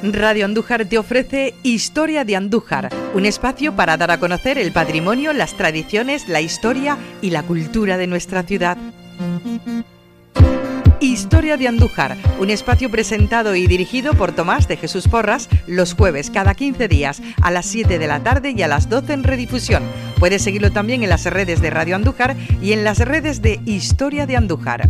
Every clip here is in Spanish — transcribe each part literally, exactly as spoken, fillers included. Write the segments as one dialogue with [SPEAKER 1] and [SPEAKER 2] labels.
[SPEAKER 1] Radio Andújar te ofrece Historia de Andújar, un espacio para dar a conocer el patrimonio, las tradiciones, la historia y la cultura de nuestra ciudad. Historia de Andújar, un espacio presentado y dirigido por Tomás de Jesús Porras los jueves cada quince días a las siete de la tarde y a las doce en redifusión. Puedes seguirlo también en las redes de Radio Andújar y en las redes de Historia de Andújar.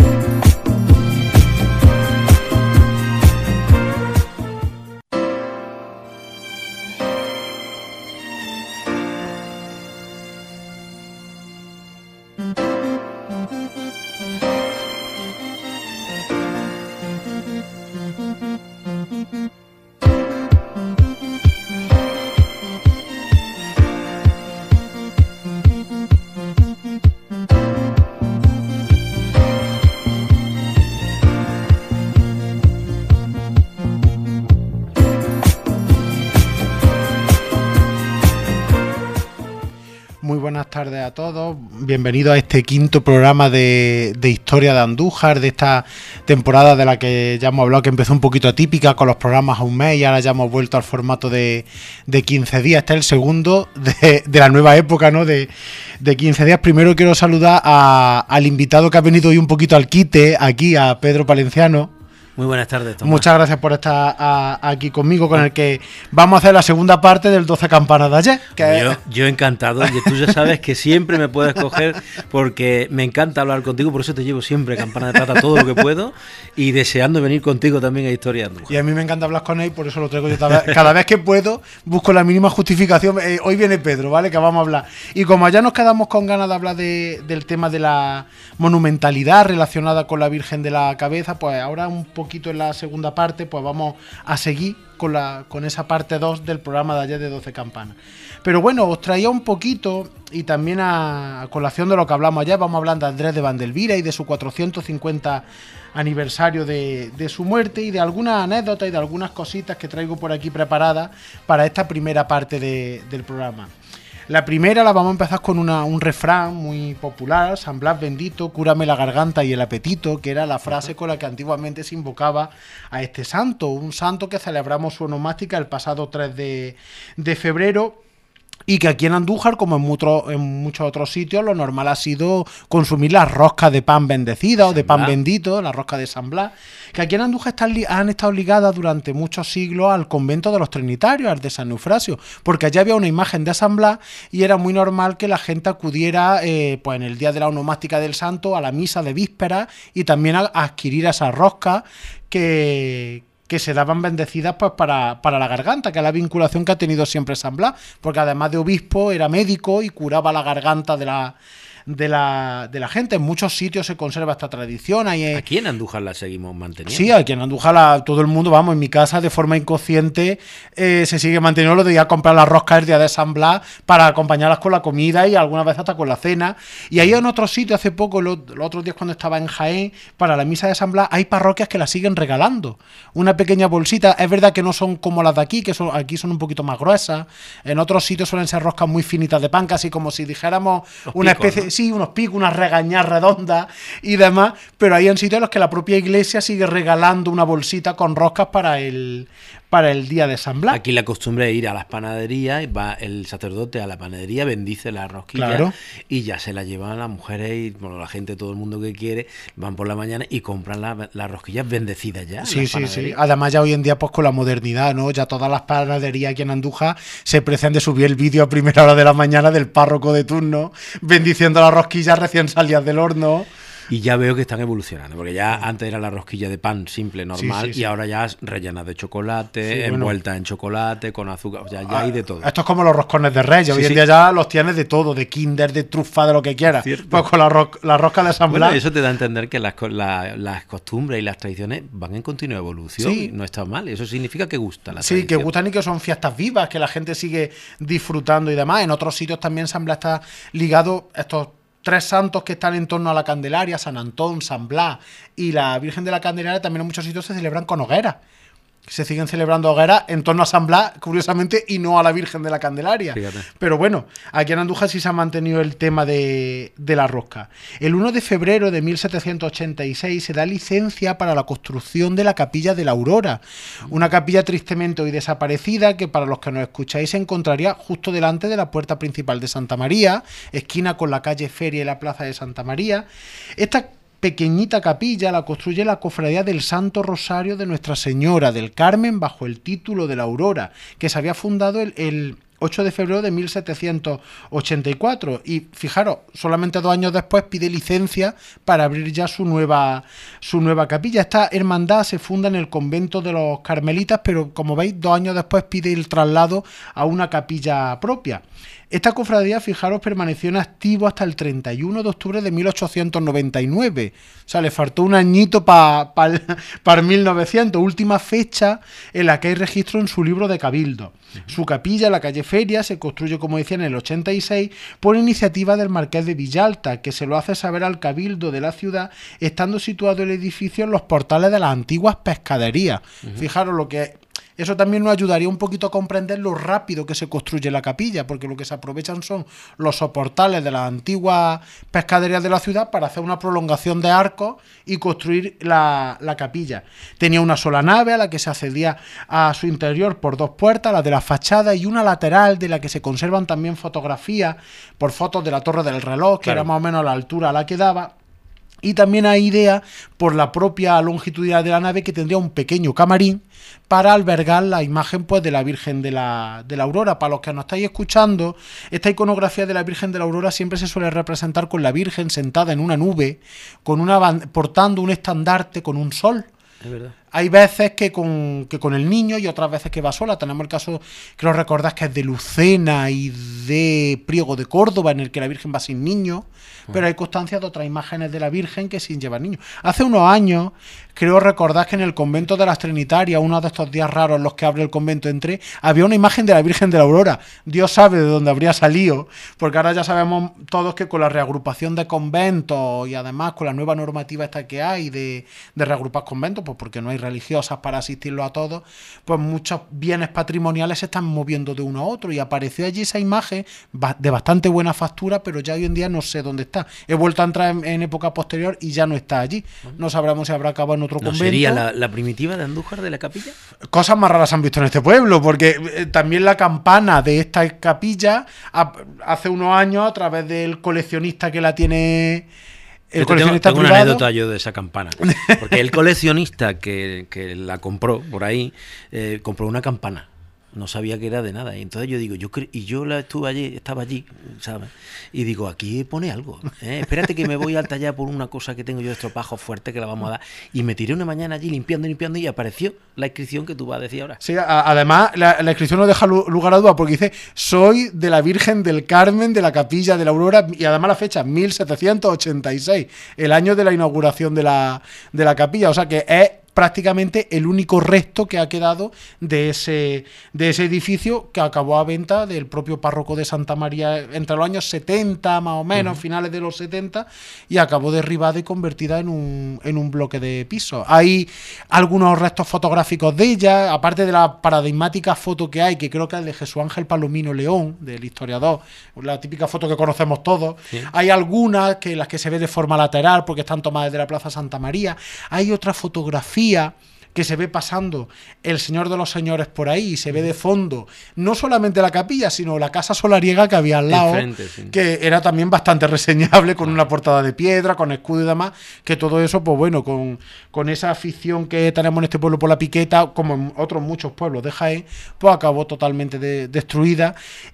[SPEAKER 2] Buenas tardes a todos, bienvenidos a este quinto programa de, de Historia de Andújar, de esta temporada de la que ya hemos hablado, que empezó un poquito atípica con los programas a un mes y ahora ya hemos vuelto al formato de, de quince días. Este es el segundo de, de la nueva época, ¿no? De, de quince días. Primero quiero saludar a, al invitado que ha venido hoy un poquito al quite, aquí a Pedro Palenciano.
[SPEAKER 3] Muy buenas tardes, Tomás.
[SPEAKER 2] Muchas gracias por estar a, aquí conmigo, con el que vamos a hacer la segunda parte del doce campanas de ayer. Que
[SPEAKER 3] yo, yo encantado, y tú ya sabes que siempre me puedes coger porque me encanta hablar contigo, por eso te llevo siempre Campana de Plata todo lo que puedo y deseando venir contigo también a Historia de Andújar.
[SPEAKER 2] Y a mí me encanta hablar con él, por eso lo traigo yo cada vez, cada vez que puedo, busco la mínima justificación. Eh, hoy viene Pedro, ¿vale? Que vamos a hablar. Y como ya nos quedamos con ganas de hablar de, del tema de la monumentalidad relacionada con la Virgen de la Cabeza, pues ahora un poco poquito en la segunda parte, pues vamos a seguir con la con esa parte dos del programa de ayer de doce campanas. Pero bueno, os traía un poquito, y también a, a colación de lo que hablamos ayer, vamos a hablar de Andrés de Vandelvira y de su cuatrocientos cincuenta aniversario de, de su muerte, y de algunas anécdotas y de algunas cositas que traigo por aquí preparadas para esta primera parte de, del programa. La primera la vamos a empezar con una, un refrán muy popular: San Blas bendito, cúrame la garganta y el apetito, que era la frase con la que antiguamente se invocaba a este santo, un santo que celebramos su onomástica el pasado tres de febrero. Y que aquí en Andújar, como en, mucho, en muchos otros sitios, lo normal ha sido consumir las roscas de pan bendecida o de pan bendito, la rosca de San Blas, que aquí en Andújar están, han estado ligadas durante muchos siglos al convento de los Trinitarios, al de San Eufrasio, porque allí había una imagen de San Blas y era muy normal que la gente acudiera eh, pues en el día de la onomástica del santo a la misa de víspera y también a, a adquirir esas roscas que... que se daban bendecidas pues para, para la garganta, que es la vinculación que ha tenido siempre San Blas, porque además de obispo era médico y curaba la garganta de la de la de la gente. En muchos sitios se conserva esta tradición. Hay,
[SPEAKER 3] aquí en Andújar la seguimos manteniendo.
[SPEAKER 2] Sí, aquí en Andújar la, todo el mundo, vamos, en mi casa de forma inconsciente eh, se sigue manteniendo lo de ir a comprar las roscas el día de San Blas para acompañarlas con la comida y algunas veces hasta con la cena. Y ahí en otros sitios, hace poco, los, los otros días cuando estaba en Jaén, para la misa de San Blas, hay parroquias que la siguen regalando. Una pequeña bolsita, es verdad que no son como las de aquí, que son, aquí son un poquito más gruesas. En otros sitios suelen ser roscas muy finitas de pan, casi como si dijéramos los una picos, especie, ¿no? Sí, unos picos, unas regañas redondas y demás, pero hay en sitios en los que la propia iglesia sigue regalando una bolsita con roscas para el para el día de San Blas.
[SPEAKER 3] Aquí la costumbre es ir a las panaderías, y va el sacerdote a la panadería, bendice la rosquilla, claro, y ya se la llevan a las mujeres y bueno, la gente, todo el mundo que quiere, van por la mañana y compran las la rosquillas bendecidas ya.
[SPEAKER 2] Sí, sí, sí. Además ya hoy en día pues con la modernidad, ¿no? Ya todas las panaderías aquí en Andújar se precian de subir el vídeo a primera hora de la mañana del párroco de turno bendiciendo las rosquillas recién salidas del horno.
[SPEAKER 3] Y ya veo que están evolucionando, porque ya antes era la rosquilla de pan simple, normal, sí, sí, sí. Y ahora ya es rellena de chocolate, sí, envuelta bueno. en chocolate, con azúcar, o sea, ya ah, hay de todo.
[SPEAKER 2] Esto es como los roscones de Reyes, sí, hoy en sí. día ya los tienes de todo, de Kinder, de trufa, de lo que quieras. Cierto. Pues con la, ro la rosca de San Blas.
[SPEAKER 3] Bueno, eso te da a entender que las, la, las costumbres y las tradiciones van en continua evolución, sí. No está mal, eso significa que gusta la tradición.
[SPEAKER 2] Sí, que gustan y que son fiestas vivas, que la gente sigue disfrutando y demás. En otros sitios también San Blas está ligado a estos tres santos que están en torno a la Candelaria, San Antón, San Blas y la Virgen de la Candelaria. También en muchos sitios se celebran con hogueras. se siguen celebrando hogueras en torno a San Blas, curiosamente, y no a la Virgen de la Candelaria. Fíjate. Pero bueno, aquí en Andújar sí se ha mantenido el tema de, de la rosca. El uno de febrero de mil setecientos ochenta y seis se da licencia para la construcción de la Capilla de la Aurora, una capilla tristemente hoy desaparecida que, para los que nos escucháis, se encontraría justo delante de la puerta principal de Santa María, esquina con la calle Feria y la plaza de Santa María. Esta pequeñita capilla la construye la Cofradía del Santo Rosario de Nuestra Señora del Carmen bajo el título de la Aurora, que se había fundado el, el ocho de febrero de mil setecientos ochenta y cuatro, y fijaros, solamente dos años después pide licencia para abrir ya su nueva, su nueva capilla. Esta hermandad se funda en el convento de los Carmelitas, pero como veis, dos años después pide el traslado a una capilla propia. Esta cofradía, fijaros, permaneció en activo hasta el treinta y uno de octubre de mil ochocientos noventa y nueve. O sea, le faltó un añito para pa, pa mil novecientos, última fecha en la que hay registro en su libro de Cabildo. Uh-huh. Su capilla, la calle Feria, se construye, como decía, en el ochenta y seis por iniciativa del marqués de Villalta, que se lo hace saber al Cabildo de la ciudad, estando situado el edificio en los portales de las antiguas pescaderías. Uh-huh. Fijaros lo que es. Eso también nos ayudaría un poquito a comprender lo rápido que se construye la capilla, porque lo que se aprovechan son los soportales de las antiguas pescaderías de la ciudad para hacer una prolongación de arcos y construir la, la capilla. Tenía una sola nave a la que se accedía a su interior por dos puertas, la de la fachada, y una lateral de la que se conservan también fotografías por fotos de la Torre del Reloj, que claro, era más o menos la altura a la que daba. Y también hay idea por la propia longitud de la nave, que tendría un pequeño camarín para albergar la imagen, pues, de la Virgen de la, de la Aurora. Para los que nos estáis escuchando, esta iconografía de la Virgen de la Aurora siempre se suele representar con la Virgen sentada en una nube, con una portando un estandarte con un sol. Es verdad. Hay veces que con, que con el niño y otras veces que va sola. Tenemos el caso, creo recordar, que es de Lucena y de Priego de Córdoba, en el que la Virgen va sin niño, uh-huh. pero hay constancia de otras imágenes de la Virgen que sin llevar niños. Hace unos años, creo recordar que en el convento de las Trinitarias, uno de estos días raros en los que abre el convento, entré, había una imagen de la Virgen de la Aurora. Dios sabe de dónde habría salido, porque ahora ya sabemos todos que con la reagrupación de conventos y además con la nueva normativa esta que hay de, de reagrupar conventos, pues porque no hay religiosas para asistirlo a todos, pues muchos bienes patrimoniales se están moviendo de uno a otro, y apareció allí esa imagen de bastante buena factura, pero ya hoy en día no sé dónde está. He vuelto a entrar en, en época posterior y ya no está allí. No sabremos si habrá acabado en otro ¿No convento.
[SPEAKER 3] ¿Sería la, la primitiva de Andújar, de la capilla?
[SPEAKER 2] Cosas más raras han visto en este pueblo, porque eh, también la campana de esta capilla a, hace unos años, a través del coleccionista que la tiene... El
[SPEAKER 3] yo coleccionista tengo, tengo una anécdota yo de esa campana, porque el coleccionista que, que la compró por ahí, eh, compró una campana, no sabía que era de nada, y entonces yo digo, yo cre- y yo la estuve allí, estaba allí, ¿sabes? Y digo, aquí pone algo, ¿eh? Espérate que me voy al taller por una cosa que tengo yo de estropajo fuerte que la vamos a dar, y me tiré una mañana allí limpiando, limpiando, y apareció la inscripción que tú vas a decir ahora.
[SPEAKER 2] Sí, a- además la, la inscripción no deja lugar a duda, porque dice, soy de la Virgen del Carmen de la Capilla de la Aurora, y además la fecha, mil setecientos ochenta y seis, el año de la inauguración de la, de la capilla, o sea que es prácticamente el único resto que ha quedado de ese, de ese edificio, que acabó a venta del propio párroco de Santa María entre los años setenta, más o menos, uh-huh. finales de los setenta, y acabó derribada y convertida en un, en un bloque de pisos. Hay algunos restos fotográficos de ella, aparte de la paradigmática foto que hay, que creo que es de Jesús Ángel Palomino León, del historiador, la típica foto que conocemos todos. Sí. Hay algunas que las que se ve de forma lateral, porque están tomadas de la Plaza Santa María. Hay otra fotografía que se ve pasando el Señor de los Señores por ahí, y se ve de fondo no solamente la capilla, sino la casa solariega que había al lado, frente, sí. que era también bastante reseñable, con una portada de piedra, con escudo y demás, que todo eso, pues bueno, con, con esa afición que tenemos en este pueblo por la piqueta, como en otros muchos pueblos de Jaén, pues acabó totalmente de, destruida.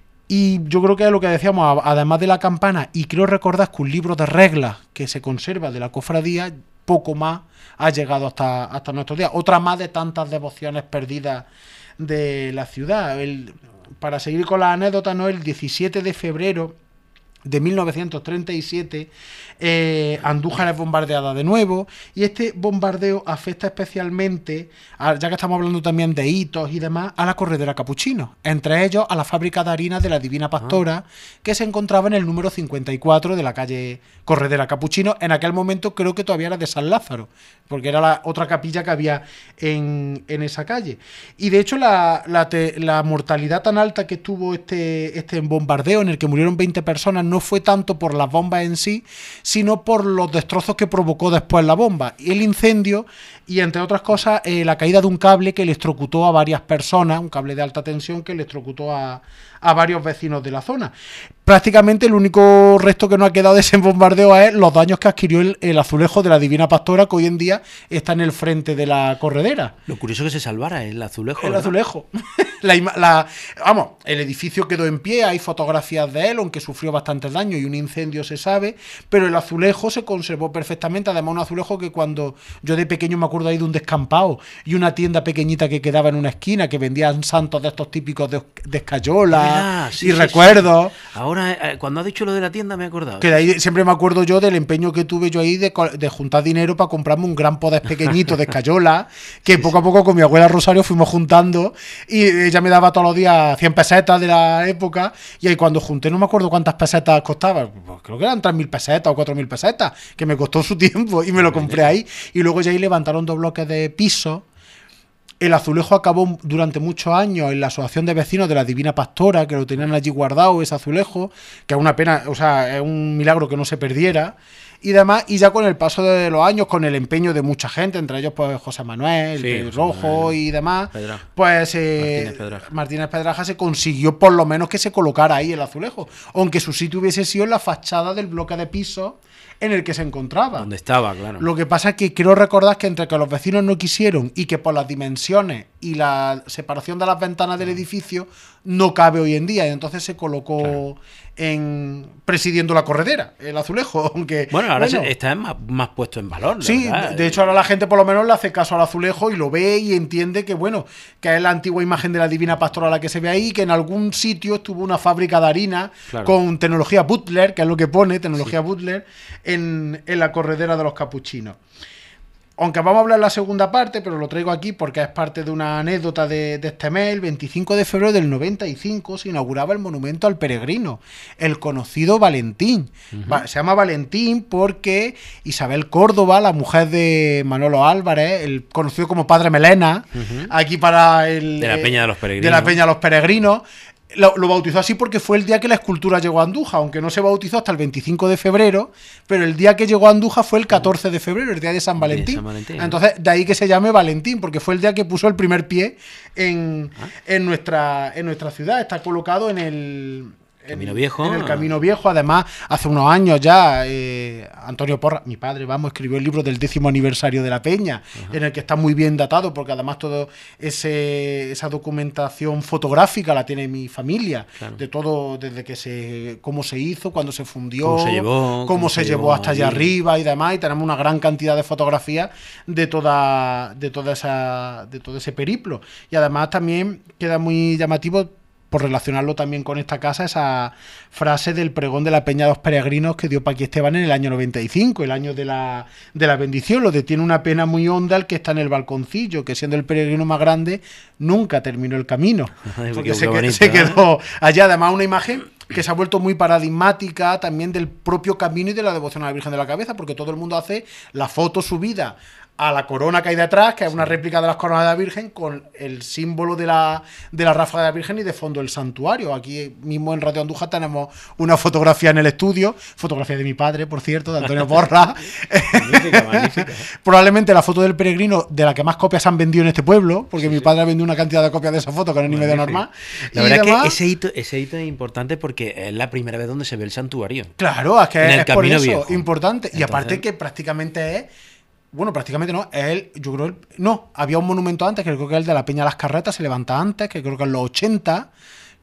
[SPEAKER 2] Y yo creo que es lo que decíamos, además de la campana, y creo recordar que un libro de reglas que se conserva de la cofradía, poco más ha llegado hasta, hasta nuestros días. Otra más de tantas devociones perdidas de la ciudad. El, para seguir con la anécdota, ¿no? El diecisiete de febrero de mil novecientos treinta y siete, eh, Andújar es bombardeada de nuevo, y este bombardeo afecta especialmente, a, ya que estamos hablando también de hitos y demás, a la corredera Capuchino, entre ellos a la fábrica de harinas de la Divina Pastora, ah. que se encontraba en el número cincuenta y cuatro de la calle Corredera Capuchino. En aquel momento creo que todavía era de San Lázaro, porque era la otra capilla que había en, en esa calle. Y de hecho la, la, te, la mortalidad tan alta que tuvo este, este bombardeo, en el que murieron veinte personas, no fue tanto por las bombas en sí, sino por los destrozos que provocó después la bomba, el incendio y, entre otras cosas, eh, la caída de un cable que electrocutó a varias personas, un cable de alta tensión que electrocutó a, a varios vecinos de la zona. Prácticamente el único resto que no ha quedado de ese bombardeo es los daños que adquirió el, el azulejo de la Divina Pastora, que hoy en día está en el frente de la corredera.
[SPEAKER 3] Lo curioso es que se salvara el azulejo.
[SPEAKER 2] El
[SPEAKER 3] ¿verdad?
[SPEAKER 2] azulejo. la, la, vamos, el edificio quedó en pie, hay fotografías de él, aunque sufrió bastantes daños y un incendio se sabe, pero el azulejo se conservó perfectamente. Además, un azulejo que cuando yo de pequeño me acuerdo ahí de un descampado y una tienda pequeñita que quedaba en una esquina que vendían santos de estos típicos de, de escayola ah, sí, y sí, recuerdos.
[SPEAKER 3] Sí. Ahora, eh, cuando has dicho lo de la tienda me he acordado.
[SPEAKER 2] Que de ahí siempre me acuerdo yo del empeño que tuve yo ahí de, de juntar dinero para comprarme un gran poder pequeñito de escayola, que sí, poco sí. a poco con mi abuela Rosario fuimos juntando, y ella me daba todos los días cien pesetas de la época, y ahí cuando junté no me acuerdo cuántas pesetas costaba, pues creo que eran tres mil pesetas o cuatro mil pesetas, que me costó su tiempo y me lo compré ahí, y luego ya ahí levantaron dos bloques de piso. El azulejo acabó durante muchos años en la Asociación de Vecinos de la Divina Pastora, que lo tenían allí guardado, ese azulejo, que es una pena, o sea, es un milagro que no se perdiera, y demás, y ya con el paso de los años, con el empeño de mucha gente, entre ellos pues José Manuel, sí, José Rojo Manuel, y demás, Pedra. pues eh, Martínez, Pedraja. Martínez Pedraja se consiguió por lo menos que se colocara ahí el azulejo, aunque su sitio hubiese sido en la fachada del bloque de pisos en el que se encontraba.
[SPEAKER 3] Donde estaba, claro.
[SPEAKER 2] Lo que pasa es que quiero recordar que entre que los vecinos no quisieron y que por las dimensiones y la separación de las ventanas del edificio no cabe hoy en día, y entonces se colocó claro. en presidiendo la corredera, el azulejo, aunque
[SPEAKER 3] bueno, ahora
[SPEAKER 2] bueno,
[SPEAKER 3] se, está más, más puesto en valor.
[SPEAKER 2] Sí,
[SPEAKER 3] verdad.
[SPEAKER 2] de hecho ahora la gente por lo menos le hace caso al azulejo y lo ve y entiende que bueno, que es la antigua imagen de la Divina Pastora la que se ve ahí, que en algún sitio estuvo una fábrica de harina claro. con tecnología Butler, que es lo que pone, tecnología sí. Butler, en, en la corredera de los capuchinos. Aunque vamos a hablar en la segunda parte, pero lo traigo aquí porque es parte de una anécdota de, de este mes. El veinticinco de febrero del noventa y cinco se inauguraba el monumento al peregrino, el conocido Valentín. Uh-huh. Se llama Valentín porque Isabel Córdoba, la mujer de Manolo Álvarez, el conocido como Padre Melena, uh-huh. aquí para el...
[SPEAKER 3] De la Peña de los Peregrinos.
[SPEAKER 2] De la Peña de los Peregrinos. Lo, lo bautizó así porque fue el día que la escultura llegó a Andújar, aunque no se bautizó hasta el veinticinco de febrero, pero el día que llegó a Andújar fue el catorce de febrero, el día de San Valentín. De San Valentín. Entonces, de ahí que se llame Valentín, porque fue el día que puso el primer pie en, ¿Ah? en, nuestra, en nuestra ciudad. Está colocado en el...
[SPEAKER 3] Camino Viejo.
[SPEAKER 2] En el Camino Viejo. Además, hace unos años ya, eh, Antonio Porras, mi padre, vamos, escribió el libro del décimo aniversario de la Peña, ajá. en el que está muy bien datado, porque además todo ese esa documentación fotográfica la tiene mi familia, claro. de todo, desde que se, cómo se hizo, cuándo se fundió,
[SPEAKER 3] cómo se llevó,
[SPEAKER 2] cómo cómo se, se llevó, llevó hasta allá arriba y demás, y tenemos una gran cantidad de fotografías de toda, de toda esa, de todo ese periplo. Y además también queda muy llamativo, por relacionarlo también con esta casa, esa frase del pregón de la Peña de los Peregrinos que dio Paqui Esteban en el año noventa y cinco, el año de la, de la bendición. Lo detiene una pena muy honda el que está en el balconcillo, que siendo el peregrino más grande, nunca terminó el camino. Ay, porque qué, se, qué bonito, se quedó ¿eh? allá. Además, una imagen que se ha vuelto muy paradigmática también del propio camino y de la devoción a la Virgen de la Cabeza, porque todo el mundo hace la foto subida a la corona que hay detrás, que es una réplica de las coronas de la Virgen, con el símbolo de la, de la ráfaga de la Virgen y de fondo el santuario. Aquí mismo en Radio Andújar tenemos una fotografía en el estudio, fotografía de mi padre, por cierto, de Antonio Porras. Magnífica, magnífica. Probablemente la foto del peregrino de la que más copias han vendido en este pueblo, porque sí, mi padre sí. ha vendido una cantidad de copias de esa foto que no es ni medio normal.
[SPEAKER 3] La y verdad además, que ese hito, ese hito es importante porque es la primera vez donde se ve el santuario.
[SPEAKER 2] Claro, es que
[SPEAKER 3] en
[SPEAKER 2] es,
[SPEAKER 3] el
[SPEAKER 2] es por
[SPEAKER 3] Camino
[SPEAKER 2] eso
[SPEAKER 3] Viejo.
[SPEAKER 2] Importante.
[SPEAKER 3] Entonces,
[SPEAKER 2] y aparte que prácticamente es... Bueno, prácticamente no, es él, yo creo, el, no, había un monumento antes, que creo que es el de la Peña de las Carretas, se levanta antes, que creo que es los ochenta,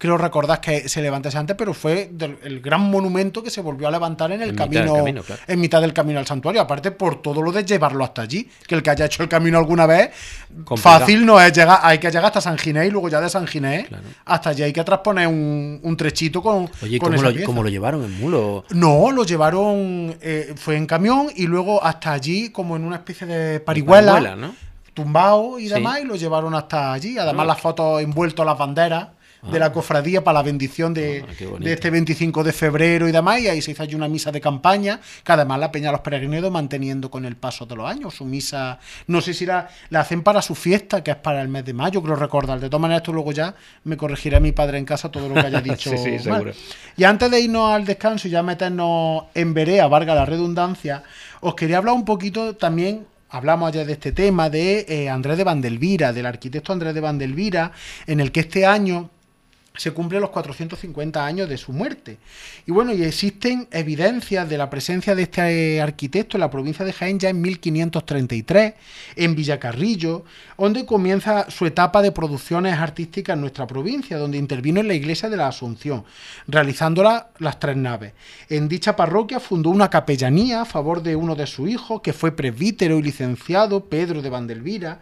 [SPEAKER 2] creo recordar que se levantase antes, pero fue del, el gran monumento que se volvió a levantar en el en camino, mitad camino claro. en mitad del camino al santuario, aparte por todo lo de llevarlo hasta allí, que el que haya hecho el camino alguna vez, complicado. Fácil no es llegar, hay que llegar hasta San Ginés y luego ya de San Ginés claro. hasta allí hay que trasponer un, un trechito con,
[SPEAKER 3] Oye,
[SPEAKER 2] con
[SPEAKER 3] ¿cómo,
[SPEAKER 2] esa
[SPEAKER 3] lo,
[SPEAKER 2] pieza.
[SPEAKER 3] ¿cómo lo llevaron en mulo?
[SPEAKER 2] No, lo llevaron, eh, fue en camión y luego hasta allí como en una especie de parihuela, parihuela ¿no? tumbado y demás, sí. y lo llevaron hasta allí. Además, no. las fotos envueltos las banderas ah. de la cofradía para la bendición de, ah, de este veinticinco de febrero y demás, y ahí se hizo allí una misa de campaña, que además la Peña de los Peregrinos manteniendo con el paso de los años. Su misa, no sé si la, la hacen para su fiesta, que es para el mes de mayo, creo recordar. De todas maneras, esto luego ya me corregirá mi padre en casa todo lo que haya dicho.
[SPEAKER 3] sí, sí, seguro.
[SPEAKER 2] Y antes de irnos al descanso y ya meternos en vereda, valga la redundancia, os quería hablar un poquito también. Hablamos ayer de este tema de eh, Andrés de Vandelvira, del arquitecto Andrés de Vandelvira, en el que este año se cumplen los cuatrocientos cincuenta años de su muerte. Y bueno, y existen evidencias de la presencia de este arquitecto en la provincia de Jaén ya en mil quinientos treinta y tres, en Villacarrillo, donde comienza su etapa de producciones artísticas en nuestra provincia, donde intervino en la iglesia de la Asunción, realizándola las tres naves. En dicha parroquia fundó una capellanía a favor de uno de sus hijos, que fue presbítero y licenciado, Pedro de Vandelvira,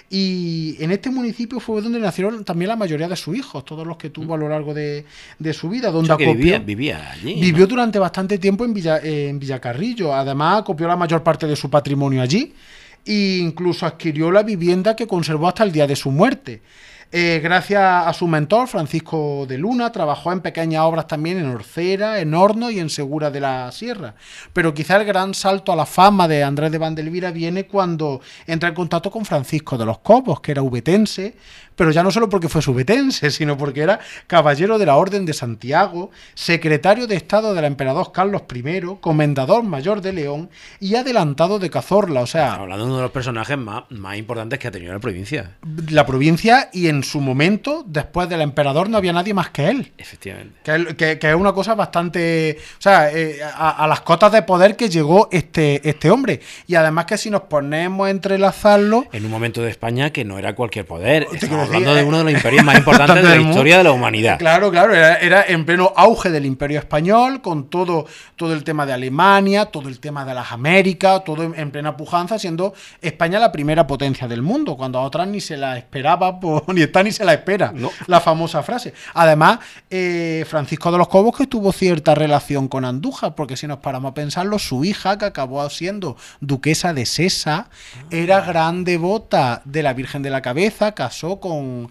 [SPEAKER 2] y en este municipio fue donde nacieron también la mayoría de sus hijos, todos los que tuvo a lo largo de, de su vida, donde
[SPEAKER 3] o sea, que
[SPEAKER 2] acopió,
[SPEAKER 3] vivía, vivía allí.
[SPEAKER 2] Vivió ¿no? durante bastante tiempo en, Villa, eh, en Villacarrillo. Además, acopió la mayor parte de su patrimonio allí e incluso adquirió la vivienda que conservó hasta el día de su muerte. Eh, gracias a su mentor, Francisco de Luna, trabajó en pequeñas obras también en Orcera, en Horno y en Segura de la Sierra. Pero quizá el gran salto a la fama de Andrés de Vandelvira viene cuando entra en contacto con Francisco de los Cobos, que era ubetense, pero ya no solo porque fue ubetense, sino porque era caballero de la Orden de Santiago, secretario de Estado del emperador Carlos primero, comendador mayor de León y adelantado de Cazorla. O sea,
[SPEAKER 3] hablando de uno de los personajes más, más importantes que ha tenido la provincia.
[SPEAKER 2] La provincia, y en su momento, después del emperador, no había nadie más que él.
[SPEAKER 3] Efectivamente.
[SPEAKER 2] Que, que, que es una cosa bastante... O sea, eh, a, a las cotas de poder que llegó este, este hombre. Y además que si nos ponemos a entrelazarlo...
[SPEAKER 3] En un momento de España que no era cualquier poder. Estamos hablando de uno de los imperios más importantes de la historia de la humanidad.
[SPEAKER 2] Claro, claro. Era, era en pleno auge del Imperio Español, con todo, todo el tema de Alemania, todo el tema de las Américas, todo en, en plena pujanza, siendo España la primera potencia del mundo, cuando a otras ni se la esperaba, pues, ni está ni se la espera, no. La famosa frase. Además, eh, Francisco de los Cobos, que tuvo cierta relación con Andújar, porque si nos paramos a pensarlo, su hija, que acabó siendo duquesa de Sesa, ah. era gran devota de la Virgen de la Cabeza, casó con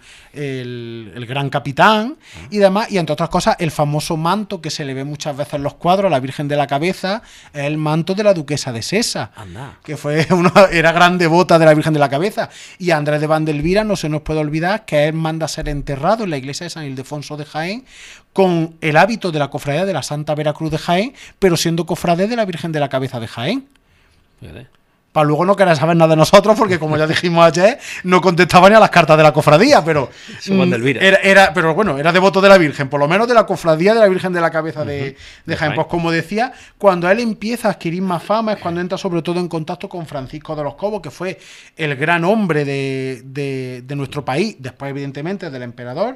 [SPEAKER 2] el, el gran capitán ah. y demás, y entre otras cosas, el famoso manto que se le ve muchas veces en los cuadros a la Virgen de la Cabeza, es el manto de la duquesa de Sesa, Anda. que fue una, era gran devota de la Virgen de la Cabeza. Y Andrés de Vandelvira, no se nos puede olvidar que él manda a ser enterrado en la iglesia de San Ildefonso de Jaén con el hábito de la cofradía de la Santa Veracruz de Jaén, pero siendo cofrade de la Virgen de la Cabeza de Jaén. Fíjate. Para luego no querer saber nada de nosotros, porque como ya dijimos ayer, no contestaba ni a las cartas de la cofradía, pero mm, era, era, pero bueno, era devoto de la Virgen, por lo menos de la cofradía de la Virgen de la Cabeza de, de Jaén. Pues como decía, cuando él empieza a adquirir más fama es cuando entra sobre todo en contacto con Francisco de los Cobos, que fue el gran hombre de, de, de nuestro país, después evidentemente del emperador.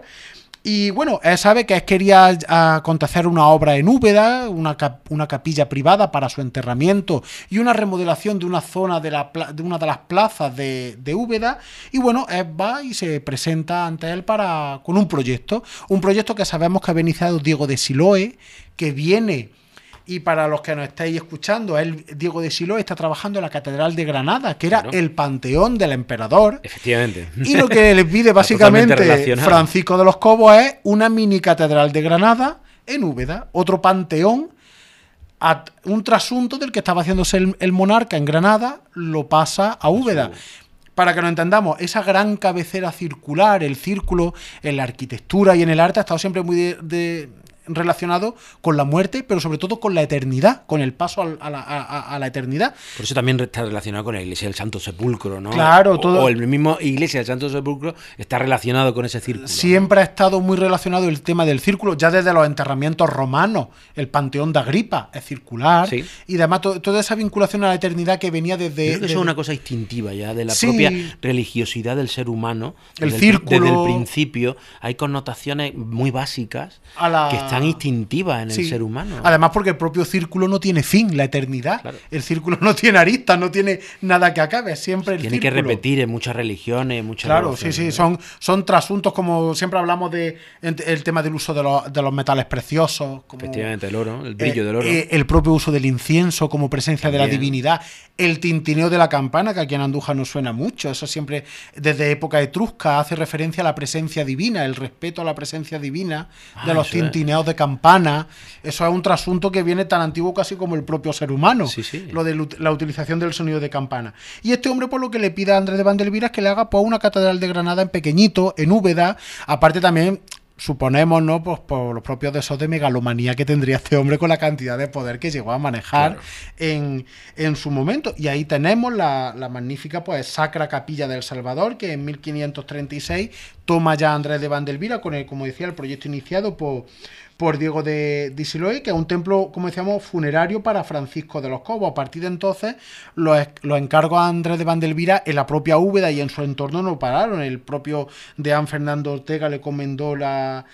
[SPEAKER 2] Y bueno, él sabe que él quería acontecer una obra en Úbeda, una, cap una capilla privada para su enterramiento y una remodelación de una zona de, la de una de las plazas de, de Úbeda. Y bueno, él va y se presenta ante él para con un proyecto, un proyecto que sabemos que ha iniciado Diego de Siloé, que viene... Y para los que nos estáis escuchando, él, Diego de Siloé, está trabajando en la Catedral de Granada, que era claro. el panteón del emperador.
[SPEAKER 3] Efectivamente.
[SPEAKER 2] Y lo que le pide básicamente Francisco de los Cobos es una mini Catedral de Granada en Úbeda, otro panteón, un trasunto del que estaba haciéndose el, el monarca en Granada, lo pasa a Úbeda. Para que lo entendamos, esa gran cabecera circular, el círculo en la arquitectura y en el arte ha estado siempre muy de... de relacionado con la muerte, pero sobre todo con la eternidad, con el paso al, a, la, a, a la eternidad.
[SPEAKER 3] Por eso también está relacionado con la iglesia del Santo Sepulcro, ¿no?
[SPEAKER 2] Claro, todo.
[SPEAKER 3] O, o el mismo iglesia del Santo Sepulcro está relacionado con ese círculo.
[SPEAKER 2] Siempre, ¿no?, ha estado muy relacionado el tema del círculo, ya desde los enterramientos romanos. El Panteón de Agripa es circular, sí. Y además to, toda esa vinculación a la eternidad que venía desde...
[SPEAKER 3] Yo creo que
[SPEAKER 2] desde...
[SPEAKER 3] eso es una cosa instintiva ya, de la
[SPEAKER 2] sí.
[SPEAKER 3] propia religiosidad del ser humano.
[SPEAKER 2] El
[SPEAKER 3] desde
[SPEAKER 2] círculo...
[SPEAKER 3] El, desde el principio hay connotaciones muy básicas a la... que están instintivas en sí. el ser humano.
[SPEAKER 2] Además porque el propio círculo no tiene fin, la eternidad. Claro. El círculo no tiene aristas, no tiene nada que acabe, siempre el
[SPEAKER 3] Tiene
[SPEAKER 2] círculo.
[SPEAKER 3] que repetir en muchas religiones, muchas
[SPEAKER 2] Claro, religiones, sí, sí, son, son trasuntos, como siempre hablamos de el tema del uso de los, de los metales preciosos. Como,
[SPEAKER 3] efectivamente, el oro, el brillo eh, del oro.
[SPEAKER 2] Eh, el propio uso del incienso como presencia También. de la divinidad. El tintineo de la campana, que aquí en Andújar nos suena mucho. Eso siempre, desde época etrusca, hace referencia a la presencia divina, el respeto a la presencia divina ah, de los tintineos es. de campana. Eso es un trasunto que viene tan antiguo casi como el propio ser humano.
[SPEAKER 3] Sí, sí.
[SPEAKER 2] Lo de la utilización del sonido de campana. Y este hombre, por lo que le pide a Andrés de Vandelvira es que le haga pues, una catedral de Granada en pequeñito, en Úbeda. Aparte también... Suponemos, ¿no? Pues por los propios deseos de megalomanía que tendría este hombre con la cantidad de poder que llegó a manejar claro. en, en su momento. Y ahí tenemos la, la magnífica pues Sacra Capilla del Salvador, que en mil quinientos treinta y seis toma ya Andrés de Vandelvira con el, como decía, el proyecto iniciado por, por Diego de, de Siloé, que es un templo, como decíamos, funerario para Francisco de los Cobos. A partir de entonces, los, los encargos a Andrés de Vandelvira en la propia Úbeda y en su entorno no pararon. El propio deán Fernando Ortega le encomendó la...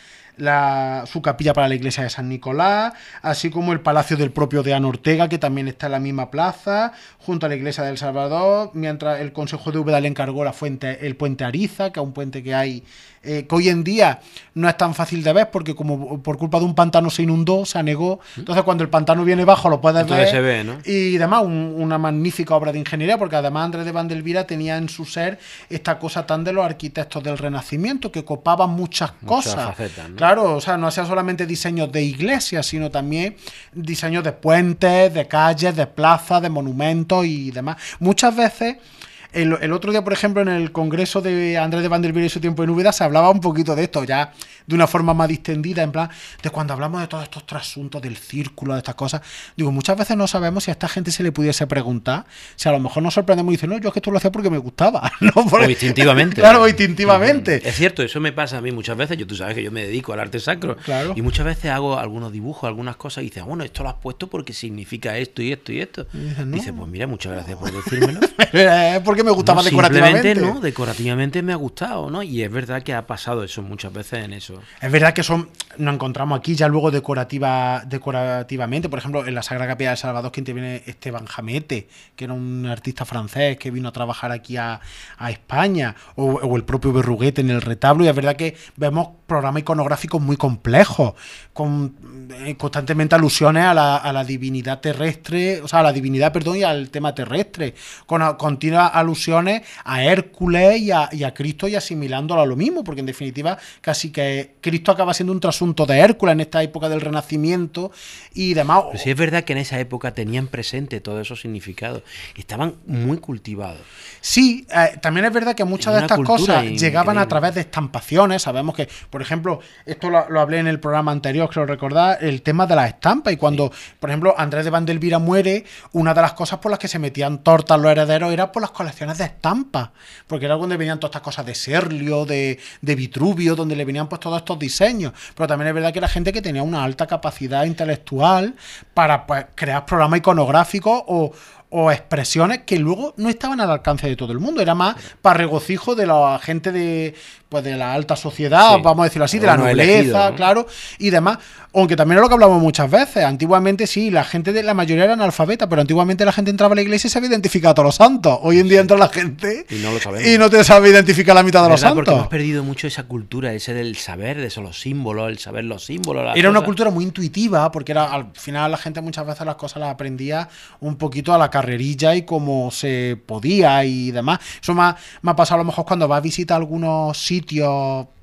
[SPEAKER 2] La, su capilla para la iglesia de San Nicolás, así como el palacio del propio deán Ortega, que también está en la misma plaza, junto a la iglesia del Salvador, mientras el Consejo de Úbeda le encargó la fuente, el puente Ariza, que es un puente que hay, eh, que hoy en día no es tan fácil de ver, porque como por culpa de un pantano se inundó, se anegó, entonces cuando el pantano viene bajo lo puedes
[SPEAKER 3] entonces
[SPEAKER 2] ver,
[SPEAKER 3] se ve, ¿no?
[SPEAKER 2] Y además un, una magnífica obra de ingeniería, porque además Andrés de Vandelvira tenía en su ser esta cosa tan de los arquitectos del Renacimiento, que copaban muchas, muchas cosas,
[SPEAKER 3] facetas, ¿no?
[SPEAKER 2] Claro, o sea, no hacía solamente diseños de iglesias, sino también diseños de puentes, de calles, de plazas, de monumentos y demás. Muchas veces, el, el otro día, por ejemplo, en el congreso de Andrés de Vandelvira y su tiempo en Úbeda, se hablaba un poquito de esto, ya de una forma más distendida, en plan, de cuando hablamos de todos estos trasuntos del círculo, de estas cosas. Digo, muchas veces no sabemos si a esta gente se le pudiese preguntar, si a lo mejor nos sorprendemos y dicen, no, yo es que esto lo hacía porque me gustaba. ¿No? Porque,
[SPEAKER 3] o instintivamente.
[SPEAKER 2] Claro, o instintivamente.
[SPEAKER 3] Es cierto, eso me pasa a mí muchas veces. Yo, tú sabes que yo me dedico al arte sacro.
[SPEAKER 2] Claro.
[SPEAKER 3] Y muchas veces hago algunos dibujos, algunas cosas, y dices, bueno, esto lo has puesto porque significa esto y esto y esto. Y dices, no. Dice, pues mira, muchas gracias por decírmelo.
[SPEAKER 2] Porque me gustaba
[SPEAKER 3] no,
[SPEAKER 2] decorativamente.
[SPEAKER 3] Simplemente no, decorativamente me ha gustado, ¿no? Y es verdad que ha pasado eso muchas veces en eso.
[SPEAKER 2] Es verdad que son, nos encontramos aquí ya luego decorativa, decorativamente, por ejemplo, en la Sagrada Capilla del Salvador, que interviene Esteban Jamete, que era un artista francés que vino a trabajar aquí a, a España, o, o el propio Berruguete en el retablo, y es verdad que vemos programas iconográficos muy complejos, con eh, constantemente alusiones a la, a la divinidad terrestre, o sea, a la divinidad, perdón, y al tema terrestre, con a, continuas alusiones a Hércules y a, y a Cristo, y asimilándolo a lo mismo, porque en definitiva casi que Cristo acaba siendo un trasunto de Hércules en esta época del Renacimiento y demás.
[SPEAKER 3] Pero sí es verdad que en esa época tenían presente todos esos significados, estaban muy cultivados.
[SPEAKER 2] Sí, eh, también es verdad que muchas de estas cosas llegaban a través de estampaciones. Sabemos que, por ejemplo, esto lo, lo hablé en el programa anterior, creo recordar, el tema de las estampas, y cuando, sí. por ejemplo, Andrés de Vandelvira muere, una de las cosas por las que se metían tortas los herederos era por las colecciones de estampas, porque era donde venían todas estas cosas de Serlio, de, de Vitruvio, donde le venían pues todos estos diseños. Pero también es verdad que era gente que tenía una alta capacidad intelectual para pues, crear programas iconográficos o o expresiones que luego no estaban al alcance de todo el mundo, era más para regocijo de la gente de pues de la alta sociedad, sí. vamos a decirlo así, de la nobleza, elegido, ¿no? Claro, y demás, aunque también es lo que hablamos muchas veces, antiguamente sí, la gente de la mayoría era analfabeta, pero antiguamente la gente entraba a la iglesia y sabía identificar a todos los santos, hoy en día entra la gente
[SPEAKER 3] y no lo sabemos,
[SPEAKER 2] y no te sabe identificar la mitad de los santos.
[SPEAKER 3] Porque hemos perdido mucho esa cultura, ese del saber, de esos los símbolos, el saber los símbolos.
[SPEAKER 2] Era
[SPEAKER 3] cosas.
[SPEAKER 2] Una cultura muy intuitiva, porque era al final la gente muchas veces las cosas las aprendía un poquito a la carrerilla y como se podía y demás. Eso me ha, me ha pasado a lo mejor cuando vas a visitar algunos sitios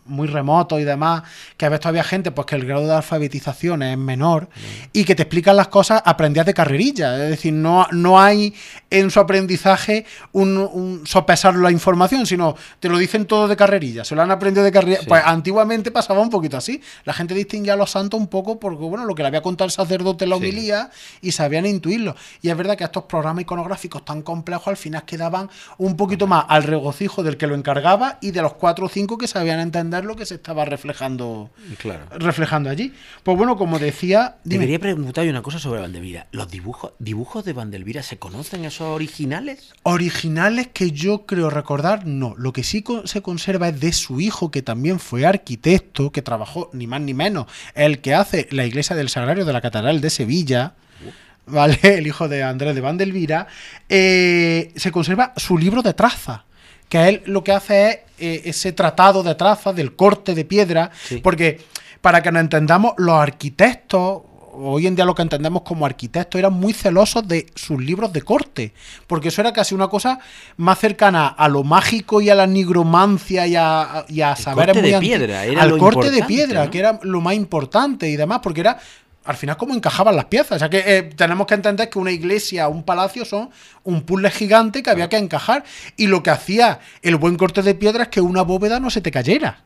[SPEAKER 2] muy remotos y demás, que a veces todavía gente, pues que el grado de alfabetización es menor, mm. y que te explican las cosas aprendidas de carrerilla. Es decir, no, no hay en su aprendizaje un, un sopesar la información, sino te lo dicen todo de carrerilla, se lo han aprendido de carrerilla. Sí. Pues antiguamente pasaba un poquito así. La gente distinguía a los santos un poco porque, bueno, lo que le había contado el sacerdote en la homilía, sí. y sabían intuirlo. Y es verdad que estos programas iconográficos tan complejos al final quedaban un poquito más al regocijo del que lo encargaba y de los cuatro o cinco que sabían entender lo que se estaba reflejando, claro. reflejando allí. Pues bueno, como decía...
[SPEAKER 3] Dime. Debería preguntar una cosa sobre Vandelvira. ¿Los dibujos, dibujos de Vandelvira se conocen esos originales?
[SPEAKER 2] Originales que yo creo recordar, no. Lo que sí se conserva es de su hijo, que también fue arquitecto, que trabajó ni más ni menos, el que hace la iglesia del Sagrario de la Catedral de Sevilla, ¿vale? El hijo de Andrés de Vandelvira. Eh, se conserva su libro de traza, que él lo que hace es eh, ese tratado de traza del corte de piedra, sí. porque para que nos entendamos, los arquitectos, hoy en día lo que entendemos como arquitectos, eran muy celosos de sus libros de corte, porque eso era casi una cosa más cercana a lo mágico y a la nigromancia y a, y a saberes muy antiguos. Al corte de piedra, ¿no? Que era lo más importante y demás, porque era... al final cómo encajaban las piezas. O sea que eh, tenemos que entender que una iglesia o un palacio son un puzzle gigante que había que encajar. Y lo que hacía el buen corte de piedra es que una bóveda no se te cayera.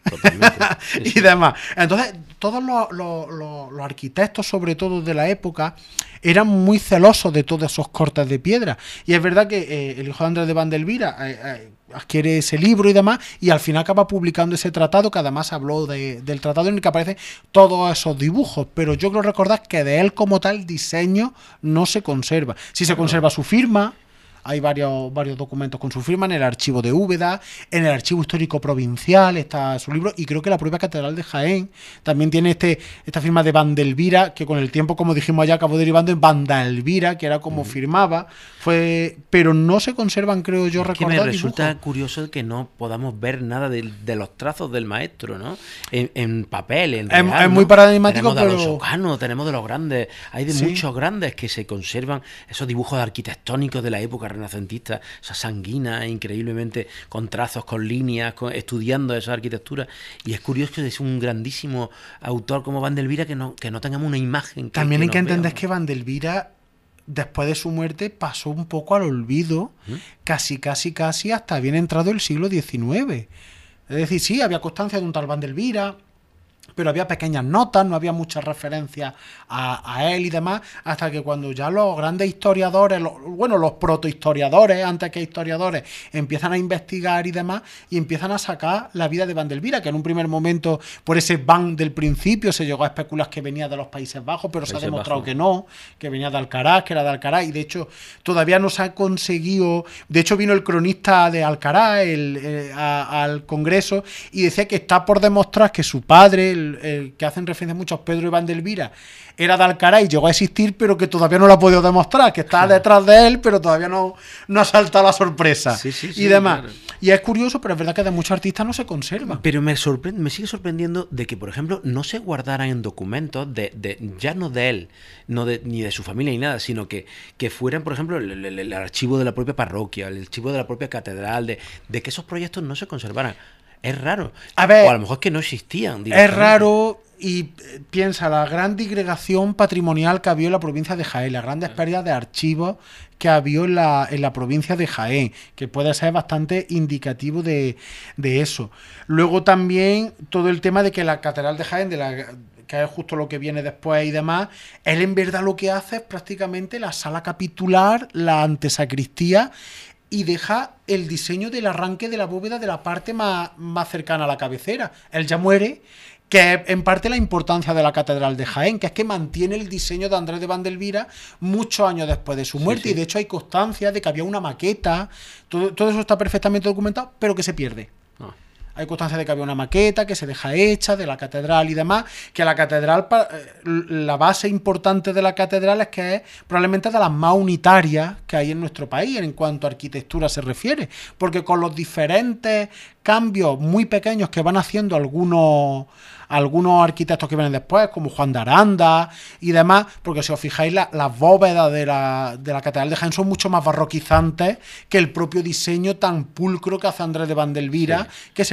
[SPEAKER 2] y demás. Entonces, todos los, los, los, los arquitectos, sobre todo de la época, eran muy celosos de todos esos cortes de piedra. Y es verdad que eh, el hijo de Andrés de Vandelvira eh, eh, adquiere ese libro y demás, y al final acaba publicando ese tratado, que además habló de, del tratado en el que aparecen todos esos dibujos, pero yo creo recordar que de él como tal diseño no se conserva. Sí se conserva su firma, hay varios, varios documentos con su firma en el archivo de Úbeda, en el archivo histórico provincial está su libro, y creo que la propia Catedral de Jaén también tiene este esta firma de Vandelvira, que con el tiempo, como dijimos allá, acabó derivando en Vandelvira, que era como mm. firmaba, fue pero no se conservan, creo yo, recordar.
[SPEAKER 3] Que me resulta dibujos. Curioso que no podamos ver nada de, de los trazos del maestro, ¿no? En, en papel, en real,
[SPEAKER 2] es, es muy paradigmático,
[SPEAKER 3] tenemos
[SPEAKER 2] pero...
[SPEAKER 3] de los Ocano, tenemos de los grandes, hay de sí. muchos grandes que se conservan, esos dibujos arquitectónicos de la época renacentista, esa sanguina increíblemente con trazos, con líneas, con, estudiando esa arquitectura, y es curioso que es un grandísimo autor como Vandelvira que no, que no tengamos una imagen que,
[SPEAKER 2] también
[SPEAKER 3] que
[SPEAKER 2] hay que entender
[SPEAKER 3] veamos.
[SPEAKER 2] Que Vandelvira, después de su muerte, pasó un poco al olvido, ¿Mm? casi casi casi hasta bien entrado el siglo diecinueve. Es decir, sí, había constancia de un tal Vandelvira, pero había pequeñas notas, no había muchas referencias a, a él y demás, hasta que cuando ya los grandes historiadores, los, bueno, los protohistoriadores, antes que historiadores, empiezan a investigar y demás, y empiezan a sacar la vida de Vandelvira, que en un primer momento, por ese ban del principio, se llegó a especular que venía de los Países Bajos, pero Países se ha demostrado Bajos. que no, que venía de Alcaraz, que era de Alcaraz, y de hecho todavía no se ha conseguido. De hecho vino el cronista de Alcaraz el, eh, a, al Congreso y decía que está por demostrar que su padre, el, el que hacen referencia muchos, Pedro y Vandelvira, era de Alcaraz y llegó a existir, pero que todavía no lo ha podido demostrar, que está detrás de él, pero todavía no, no ha saltado la sorpresa sí, sí, sí, y demás. Claro. Y es curioso, pero es verdad que de muchos artistas no se conserva.
[SPEAKER 3] Pero me sorprende, me sigue sorprendiendo de que, por ejemplo, no se guardaran en documentos de, de ya no de él, no de, ni de su familia ni nada, sino que, que fueran, por ejemplo, el, el, el archivo de la propia parroquia, el archivo de la propia catedral, de, de que esos proyectos no se conservaran. Es raro.
[SPEAKER 2] A ver,
[SPEAKER 3] o a lo mejor es que no existían.
[SPEAKER 2] Es raro. Y piensa, la gran disgregación patrimonial que había en la provincia de Jaén, las grandes pérdidas de archivos que había en la, en la provincia de Jaén, que puede ser bastante indicativo de, de eso. Luego también todo el tema de que la Catedral de Jaén, de la, que es justo lo que viene después y demás, él en verdad lo que hace es prácticamente la sala capitular, la antesacristía, y deja el diseño del arranque de la bóveda de la parte más, más cercana a la cabecera. Él ya muere, que es en parte la importancia de la Catedral de Jaén, que es que mantiene el diseño de Andrés de Vandelvira muchos años después de su muerte, sí, sí. Y de hecho hay constancia de que había una maqueta, todo, todo eso está perfectamente documentado, pero que se pierde. Ah. Hay constancia de que había una maqueta que se deja hecha de la catedral y demás, que la catedral, la base importante de la catedral es que es probablemente de las más unitarias que hay en nuestro país en cuanto a arquitectura se refiere, porque con los diferentes cambios muy pequeños que van haciendo algunos algunos arquitectos que vienen después, como Juan de Aranda y demás, porque si os fijáis, la, las bóvedas de la, de la Catedral de Jaén son mucho más barroquizantes que el propio diseño tan pulcro que hace Andrés de Vandelvira, sí. que se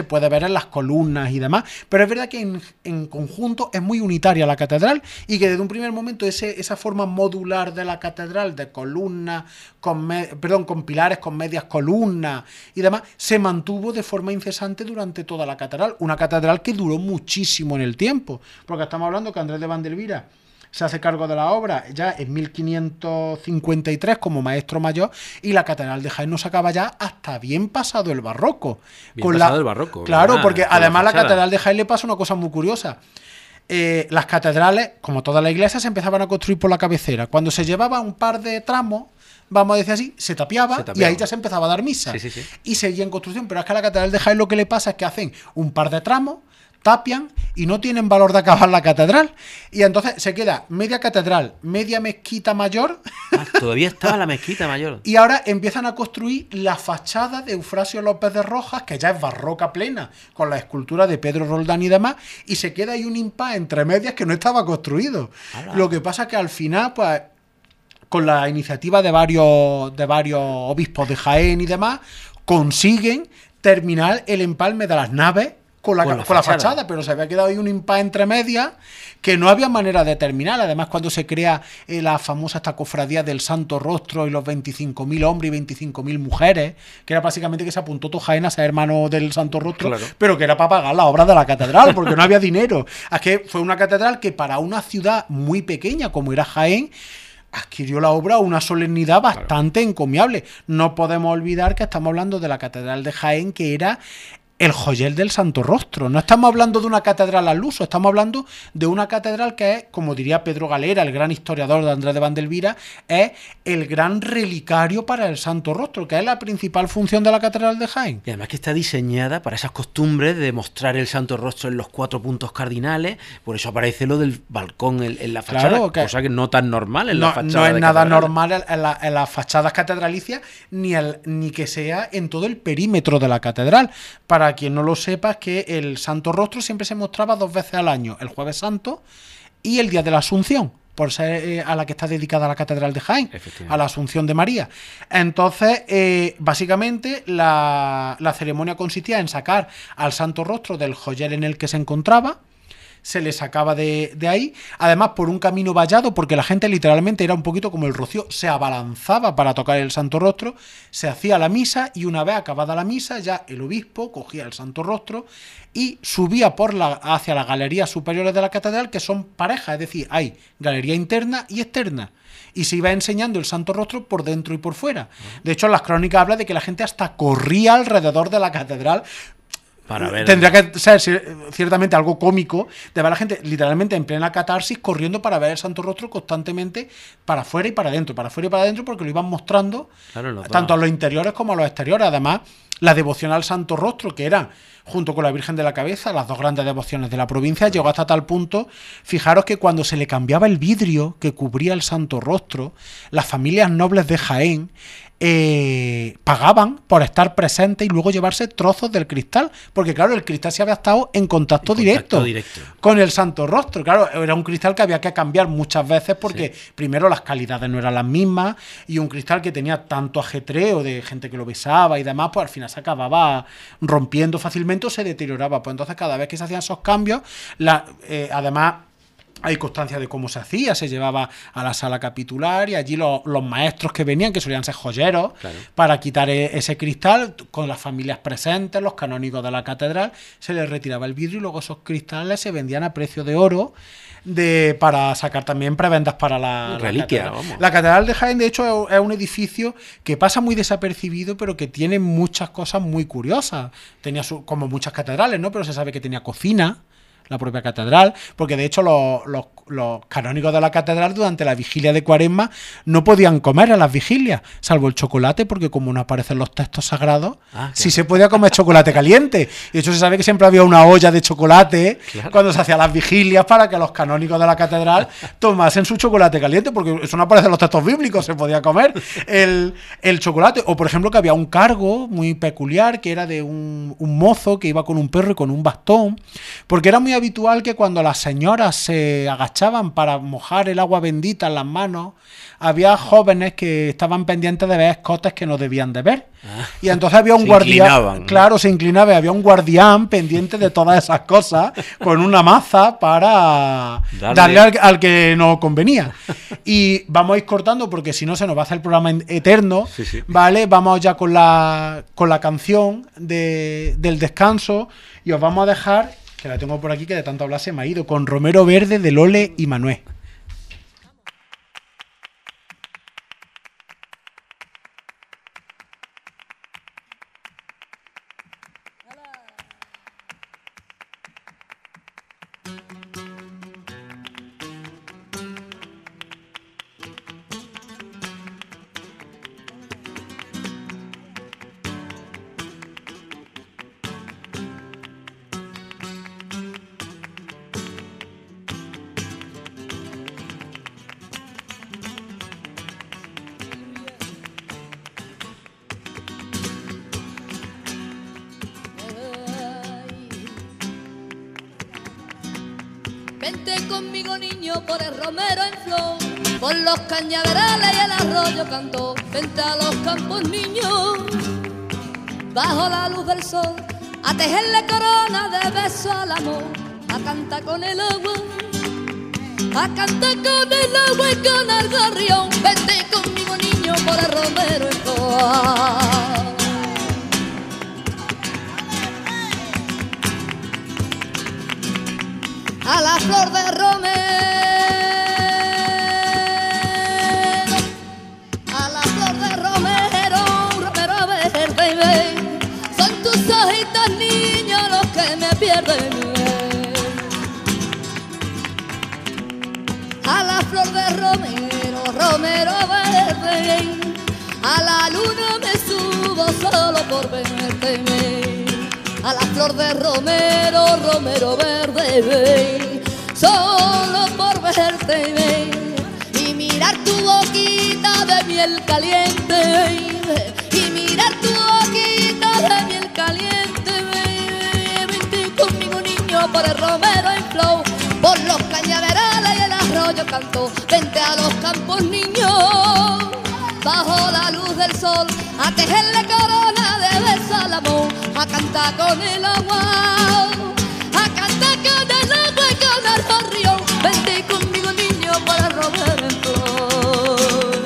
[SPEAKER 2] puede ver en las columnas y demás, pero es verdad que en, en conjunto es muy unitaria la catedral y que desde un primer momento ese, esa forma modular de la catedral, de columnas, con me, perdón, con pilares, con medias columnas y demás, se mantuvo de forma incesante durante toda la catedral, una catedral que duró muchísimo en el tiempo, porque estamos hablando que Andrés de Vandelvira se hace cargo de la obra ya en mil quinientos cincuenta y tres como maestro mayor, y la catedral de Jaén no se acaba ya hasta bien pasado el barroco.
[SPEAKER 3] Bien
[SPEAKER 2] con
[SPEAKER 3] pasado
[SPEAKER 2] la...
[SPEAKER 3] el barroco.
[SPEAKER 2] Claro,
[SPEAKER 3] ¿verdad?
[SPEAKER 2] porque
[SPEAKER 3] Con
[SPEAKER 2] además la,
[SPEAKER 3] la
[SPEAKER 2] catedral de Jaén le pasa una cosa muy curiosa. Eh, las catedrales, como todas las iglesias, se empezaban a construir por la cabecera. Cuando se llevaba un par de tramos, vamos a decir así, se tapiaba, se tapiaba. Y ahí ya se empezaba a dar misa.
[SPEAKER 3] Sí, sí, sí.
[SPEAKER 2] Y seguía en construcción. Pero es que a la catedral de Jaén lo que le pasa es que hacen un par de tramos, tapian y no tienen valor de acabar la catedral. Y entonces se queda media catedral, media mezquita mayor.
[SPEAKER 3] Ah, todavía estaba la mezquita mayor.
[SPEAKER 2] Y ahora empiezan a construir la fachada de Eufrasio López de Rojas, que ya es barroca plena, con la escultura de Pedro Roldán y demás, y se queda ahí un impas entre medias que no estaba construido. ¡Hala! Lo que pasa es que al final, pues, con la iniciativa de varios, de varios obispos de Jaén y demás, consiguen terminar el empalme de las naves Con la, con, la, con la fachada, pero se había quedado ahí un impas entre medias que no había manera de terminar. Además, cuando se crea eh, la famosa esta cofradía del Santo Rostro y los veinticinco mil hombres y veinticinco mil mujeres, que era básicamente que se apuntó todo Jaén a ser hermano del Santo Rostro, claro, pero que era para pagar la obra de la catedral, porque no había dinero. Es que fue una catedral que para una ciudad muy pequeña como era Jaén, adquirió la obra una solemnidad bastante claro. encomiable. No podemos olvidar que estamos hablando de la catedral de Jaén, que era el joyel del Santo Rostro. No estamos hablando de una catedral al uso, estamos hablando de una catedral que es, como diría Pedro Galera, el gran historiador de Andrés de Vandelvira, es el gran relicario para el Santo Rostro, que es la principal función de la catedral de Jaén.
[SPEAKER 3] Y además que está diseñada para esas costumbres de mostrar el Santo Rostro en los cuatro puntos cardinales, por eso aparece lo del balcón en, en la fachada, claro, que cosa que no tan normal en
[SPEAKER 2] no,
[SPEAKER 3] la fachada.
[SPEAKER 2] No es
[SPEAKER 3] de
[SPEAKER 2] nada
[SPEAKER 3] catedral.
[SPEAKER 2] normal en, la, en las fachadas catedralicias, ni, el, ni que sea en todo el perímetro de la catedral. Para quien no lo sepa, es que el Santo Rostro siempre se mostraba dos veces al año, el Jueves Santo y el día de la Asunción, por ser eh, a la que está dedicada la Catedral de Jaén, a la Asunción de María. Entonces, eh, básicamente, la, la ceremonia consistía en sacar al Santo Rostro del joyel en el que se encontraba, se le sacaba de, de ahí, además por un camino vallado, porque la gente literalmente era un poquito como el rocío, se abalanzaba para tocar el Santo Rostro, se hacía la misa y una vez acabada la misa ya el obispo cogía el Santo Rostro y subía por la, hacia las galerías superiores de la catedral, que son parejas, es decir, hay galería interna y externa, y se iba enseñando el Santo Rostro por dentro y por fuera. De hecho, en las crónicas habla de que la gente hasta corría alrededor de la catedral. Para ver. Tendría que ser ciertamente algo cómico de ver a la gente literalmente en plena catarsis corriendo para ver el Santo Rostro constantemente para afuera y para adentro, para afuera y para adentro, porque lo iban mostrando claro, tanto a los interiores como a los exteriores. Además, la devoción al Santo Rostro, que era, junto con la Virgen de la Cabeza, las dos grandes devociones de la provincia, llegó hasta tal punto, fijaros que cuando se le cambiaba el vidrio que cubría el Santo Rostro, las familias nobles de Jaén Eh, pagaban por estar presentes y luego llevarse trozos del cristal, porque claro, el cristal se había estado en contacto, en contacto directo, directo con el Santo Rostro. Claro, era un cristal que había que cambiar muchas veces porque sí. primero las calidades no eran las mismas y un cristal que tenía tanto ajetreo de gente que lo besaba y demás, pues al final se acababa rompiendo fácilmente o se deterioraba. Pues entonces cada vez que se hacían esos cambios, la, eh, además hay constancia de cómo se hacía, se llevaba a la sala capitular y allí los, los maestros que venían, que solían ser joyeros, claro. para quitar ese cristal, con las familias presentes, los canónigos de la catedral, se les retiraba el vidrio y luego esos cristales se vendían a precio de oro de para sacar también prebendas para la,
[SPEAKER 3] reliquia,
[SPEAKER 2] la catedral.
[SPEAKER 3] Vamos.
[SPEAKER 2] La catedral de Jaén, de hecho, es un edificio que pasa muy desapercibido, pero que tiene muchas cosas muy curiosas. Tenía su, como muchas catedrales, ¿no? Pero se sabe que tenía cocina, la propia catedral, porque de hecho los, los, los canónigos de la catedral durante la vigilia de Cuaresma no podían comer a las vigilias, salvo el chocolate, porque como no aparecen los textos sagrados, ah, sí se podía comer chocolate caliente. Y de hecho se sabe que siempre había una olla de chocolate claro. cuando se hacían las vigilias para que los canónigos de la catedral tomasen su chocolate caliente, porque eso no aparece en los textos bíblicos, se podía comer el, el chocolate. O por ejemplo que había un cargo muy peculiar que era de un, un mozo que iba con un perro y con un bastón, porque era muy habitual que cuando las señoras se agachaban para mojar el agua bendita en las manos, había jóvenes que estaban pendientes de ver escotes que no debían de ver. Ah, y entonces había un guardián, claro, se inclinaba, había un guardián pendiente de todas esas cosas con una maza para darle, darle al, al que nos convenía. Y vamos a ir cortando porque si no se nos va a hacer el programa eterno, sí, sí. ¿Vale? Vamos ya con la, con la canción de, del descanso y os vamos a dejar, que la tengo por aquí que de tanto hablar se me ha ido, con Romero Verde de Lole y Manuel.
[SPEAKER 4] Vente conmigo, niño, por el romero en flor, por los cañaverales y el arroyo cantó. Vente a los campos, niño, bajo la luz del sol, a tejerle corona de beso al amor, a cantar con el agua, a cantar con el agua y con el gorrión. Vente conmigo, niño, por el romero en flor. A la flor de romero, a la flor de romero, romero verde, son tus ojitos, niños, los que me pierden. A la flor de romero, romero verde, a la luna me subo solo por verte. A la flor de romero, romero verde, solo por verte y mirar tu boquita de miel caliente, y mirar tu boquita de miel caliente. Vente conmigo, niño, por el romero en flow, por los cañaverales y el arroyo cantó. Vente a los campos, niño, bajo la luz del sol, a tejerle corona de beso al amor, a cantar con el agua, a cantar con el agua y con el gorrión. Vente conmigo, niño, para romper en flor.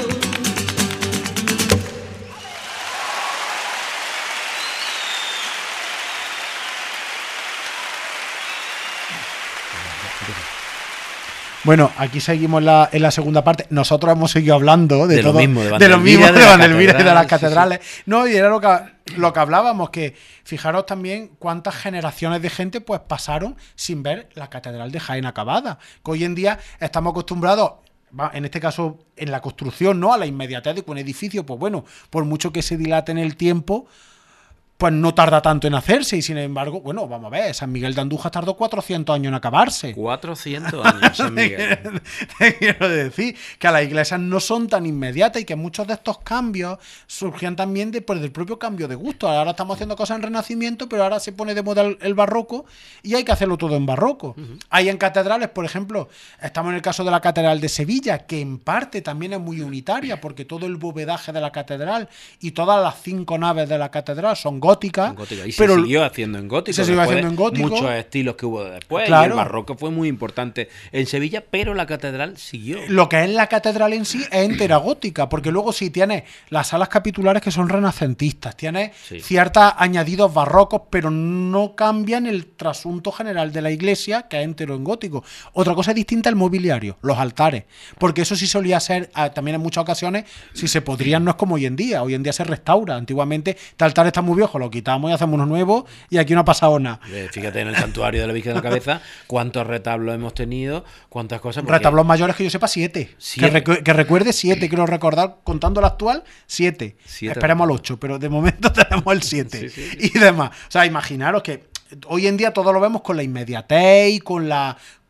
[SPEAKER 2] Bueno, aquí seguimos la, en la segunda parte. Nosotros hemos seguido hablando de, de todo,
[SPEAKER 3] lo mismo, de,
[SPEAKER 2] de lo mismo de Vandelvira y de las catedrales. Sí, sí. No, y era lo que, lo que hablábamos, que fijaros también cuántas generaciones de gente pues pasaron sin ver la catedral de Jaén acabada. Que hoy en día estamos acostumbrados, en este caso en la construcción, ¿no?, a la inmediatez de que un edificio, pues bueno, por mucho que se dilate en el tiempo, pues no tarda tanto en hacerse, y sin embargo, bueno, vamos a ver, San Miguel de Andújar tardó cuatrocientos años en acabarse.
[SPEAKER 3] cuatrocientos años, San Miguel.
[SPEAKER 2] Te quiero decir que a las iglesias no son tan inmediatas y que muchos de estos cambios surgían también de, pues, del propio cambio de gusto. Ahora estamos haciendo cosas en Renacimiento, pero ahora se pone de moda el, el barroco y hay que hacerlo todo en barroco. Uh-huh. Hay en catedrales, por ejemplo, estamos en el caso de la Catedral de Sevilla, que en parte también es muy unitaria, porque todo el bovedaje de la catedral y todas las cinco naves de la catedral son góticas. Gótica,
[SPEAKER 3] gótica. Y
[SPEAKER 2] pero
[SPEAKER 3] se siguió haciendo en gótico.
[SPEAKER 2] Se siguió haciendo en gótico.
[SPEAKER 3] Muchos estilos que hubo después.
[SPEAKER 2] Claro.
[SPEAKER 3] Y el barroco fue muy importante en Sevilla, pero la catedral siguió.
[SPEAKER 2] Lo que es la catedral en sí es entera gótica, porque luego sí tienes las salas capitulares que son renacentistas, tienes sí. ciertos añadidos barrocos, pero no cambian el trasunto general de la iglesia, que es entero en gótico. Otra cosa distinta es el mobiliario, los altares, porque eso sí solía ser, también en muchas ocasiones, si se podrían, no es como hoy en día. Hoy en día se restaura. Antiguamente este altar está muy viejo, lo quitamos y hacemos uno nuevo y aquí no ha pasado nada.
[SPEAKER 3] Fíjate en el santuario de la Virgen de la Cabeza cuántos retablos hemos tenido, cuántas cosas. Porque...
[SPEAKER 2] Retablos mayores que yo sepa, siete. ¿Siete? Que, recu- que recuerde siete, quiero recordar, contando el actual, siete. siete Esperemos al ocho, pero de momento tenemos el siete. Sí, sí. Y demás. O sea, imaginaros que hoy en día todo lo vemos con la inmediatez y con la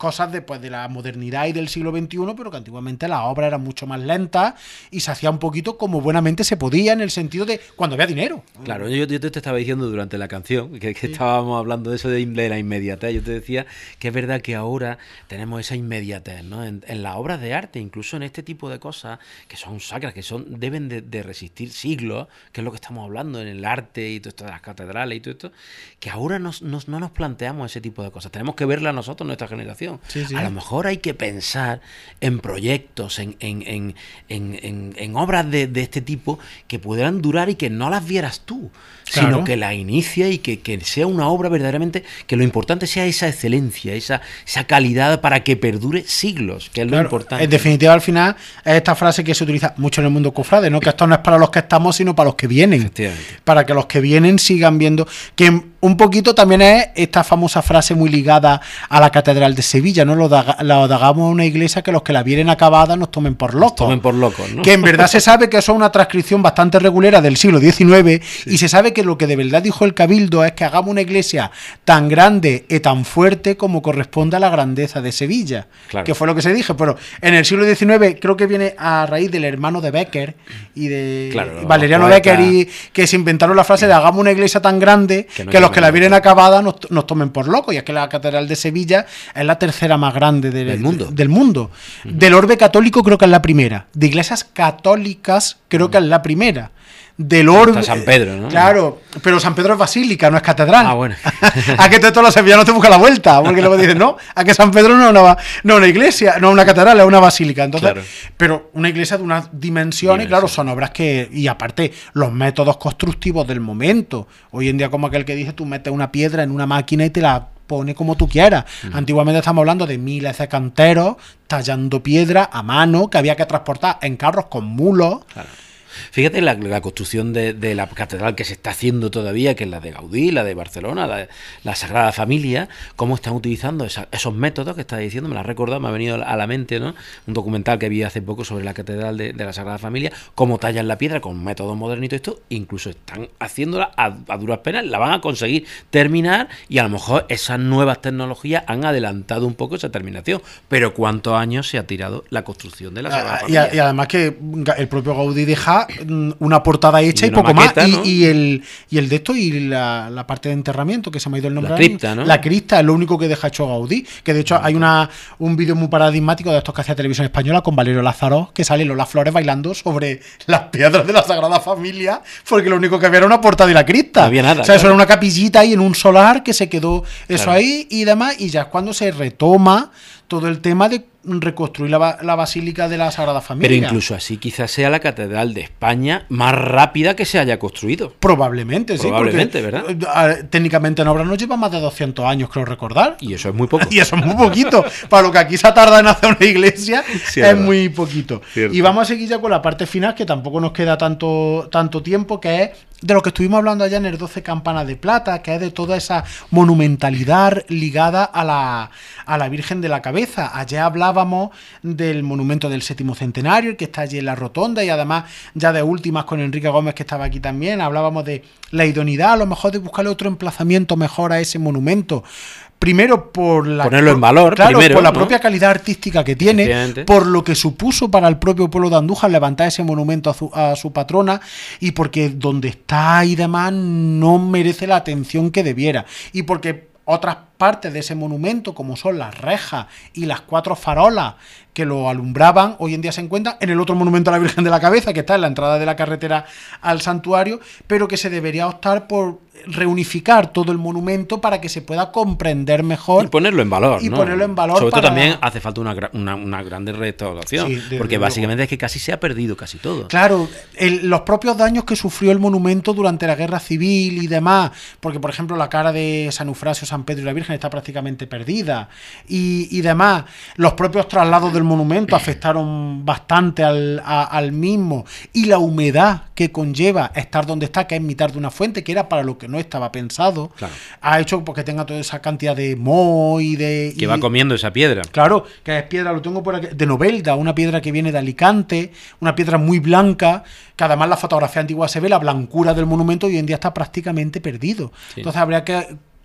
[SPEAKER 2] cosas de, pues, de la modernidad y del siglo veintiuno, pero que antiguamente las obras eran mucho más lentas y se hacía un poquito como buenamente se podía, en el sentido de cuando había dinero.
[SPEAKER 3] Claro, yo, yo te estaba diciendo durante la canción, que, que sí. estábamos hablando de eso de, de la inmediatez, yo te decía que es verdad que ahora tenemos esa inmediatez, ¿no? En, en las obras de arte, incluso en este tipo de cosas que son sacras, que son deben de, de resistir siglos, que es lo que estamos hablando en el arte y todo esto de las catedrales y todo esto, que ahora nos, nos, no nos planteamos ese tipo de cosas, tenemos que verla nosotros, nuestra generación. Sí, sí. A lo mejor hay que pensar en proyectos, en, en, en, en, en, en obras de, de este tipo que pudieran durar y que no las vieras tú, claro. sino que las inicia y que, que sea una obra verdaderamente, que lo importante sea esa excelencia, esa, esa calidad para que perdure siglos, que es claro, lo importante.
[SPEAKER 2] En definitiva, al final, es esta frase que se utiliza mucho en el mundo cofrade, ¿no? Que esto no es para los que estamos, sino para los que vienen. Para que los que vienen sigan viendo. Que un poquito también es esta famosa frase muy ligada a la Catedral de Sevilla, ¿no? Lo, da, lo hagamos a una iglesia que los que la vienen acabada nos tomen por locos.
[SPEAKER 3] Nos tomen por locos, ¿no?
[SPEAKER 2] Que en verdad se sabe que eso es una transcripción bastante regulera del siglo diecinueve, sí. y se sabe que lo que de verdad dijo el Cabildo es que hagamos una iglesia tan grande y tan fuerte como corresponde a la grandeza de Sevilla, claro. que fue lo que se dijo. Pero en el siglo diecinueve creo que viene a raíz del hermano de Becker y de claro, Valeriano Becker, y que se inventaron la frase de hagamos una iglesia tan grande que, no que los que la vienen acabada nos, nos tomen por locos. Y es que la Catedral de Sevilla es la tercera más grande de,
[SPEAKER 3] del mundo.
[SPEAKER 2] De, del mundo. Uh-huh. Del orbe católico creo que es la primera. De iglesias católicas creo uh-huh. que es la primera. Del orbe.
[SPEAKER 3] Está San Pedro, ¿no?
[SPEAKER 2] Claro, pero San Pedro es basílica, no es catedral.
[SPEAKER 3] Ah, bueno.
[SPEAKER 2] A que todos los sevillanos te buscan la vuelta, porque luego dicen, no, a que San Pedro no es una, no una iglesia, no una catedral, es una basílica. Entonces, claro. Pero una iglesia de unas dimensiones, claro, son obras que, y aparte, los métodos constructivos del momento. Hoy en día, como aquel que dice, tú metes una piedra en una máquina y te la pone como tú quieras. Uh-huh. Antiguamente estamos hablando de miles de canteros tallando piedra a mano que había que transportar en carros con mulos. Claro.
[SPEAKER 3] Fíjate la, la construcción de, de la catedral que se está haciendo todavía, que es la de Gaudí, la de Barcelona, la, la Sagrada Familia, cómo están utilizando esa, esos métodos que estás diciendo, me lo has recordado, me ha venido a la mente, ¿no? Un documental que vi hace poco sobre la catedral de, de la Sagrada Familia, cómo tallan la piedra con métodos modernos y todo esto, incluso están haciéndola a, a duras penas, la van a conseguir terminar y a lo mejor esas nuevas tecnologías han adelantado un poco esa terminación, pero ¿cuántos años se ha tirado la construcción de la Sagrada
[SPEAKER 2] ah,
[SPEAKER 3] Familia?
[SPEAKER 2] Y, y además que el propio Gaudí deja una portada hecha y, y poco maqueta, más y, ¿no? y el y el de esto y la, la parte de enterramiento que se me ha ido el nombre,
[SPEAKER 3] la cripta, ¿no?
[SPEAKER 2] La cripta es lo único que deja hecho Gaudí, que de hecho hay una un vídeo muy paradigmático de estos que hacía Televisión Española con Valerio Lázaro, que sale Lola Flores bailando sobre las piedras de la Sagrada Familia, porque lo único que había era una portada y la cripta,
[SPEAKER 3] no había nada,
[SPEAKER 2] o sea, claro. Eso era una capillita ahí en un solar que se quedó eso claro. ahí y demás, y ya es cuando se retoma todo el tema de reconstruir la, la Basílica de la Sagrada Familia.
[SPEAKER 3] Pero incluso así quizás sea la catedral de España más rápida que se haya construido.
[SPEAKER 2] Probablemente, sí.
[SPEAKER 3] Probablemente, ¿verdad?
[SPEAKER 2] Técnicamente en obra nos lleva más de doscientos años, creo recordar.
[SPEAKER 3] Y eso es muy poco.
[SPEAKER 2] Y eso es muy poquito. Para lo que aquí se ha tardado en hacer una iglesia, sí, es verdad. Muy poquito. Cierto. Y vamos a seguir ya con la parte final, que tampoco nos queda tanto, tanto tiempo, que es de lo que estuvimos hablando allá en el doce Campanas de Plata, que es de toda esa monumentalidad ligada a la, a la Virgen de la Cabeza. Ayer hablábamos del monumento del séptimo centenario, el que está allí en la rotonda, y además ya de últimas con Enrique Gómez, que estaba aquí también, hablábamos de la idoneidad, a lo mejor de buscarle otro emplazamiento mejor a ese monumento. Primero por la
[SPEAKER 3] ponerlo en valor,
[SPEAKER 2] claro,
[SPEAKER 3] primero,
[SPEAKER 2] por la
[SPEAKER 3] ¿no?
[SPEAKER 2] propia calidad artística que tiene, por lo que supuso para el propio pueblo de Andújar levantar ese monumento a su, a su patrona, y porque donde está y demás no merece la atención que debiera, y porque otras partes de ese monumento, como son las rejas y las cuatro farolas que lo alumbraban, hoy en día se encuentran en el otro monumento a la Virgen de la Cabeza, que está en la entrada de la carretera al santuario, pero que se debería optar por reunificar todo el monumento para que se pueda comprender mejor
[SPEAKER 3] y ponerlo en valor,
[SPEAKER 2] y
[SPEAKER 3] ¿no?
[SPEAKER 2] ponerlo en valor.
[SPEAKER 3] Sobre
[SPEAKER 2] para...
[SPEAKER 3] todo también hace falta una, una, una grande restauración, sí, de, porque de básicamente luego. Es que casi se ha perdido casi todo.
[SPEAKER 2] Claro, el, los propios daños que sufrió el monumento durante la guerra civil y demás, porque por ejemplo la cara de San Eufrasio, San Pedro y la Virgen está prácticamente perdida y, y demás, los propios traslados del monumento afectaron bastante al, a, al mismo, y la humedad que conlleva estar donde está, que es mitad de una fuente, que era para lo que no estaba pensado, claro. Ha hecho porque tenga toda esa cantidad de moho y de...
[SPEAKER 3] Que
[SPEAKER 2] y,
[SPEAKER 3] va comiendo esa piedra.
[SPEAKER 2] Claro, que es piedra, lo tengo por aquí, de Novelda, una piedra que viene de Alicante, una piedra muy blanca, que además la fotografía antigua se ve la blancura del monumento y hoy en día está prácticamente perdido. Sí. Entonces habría que...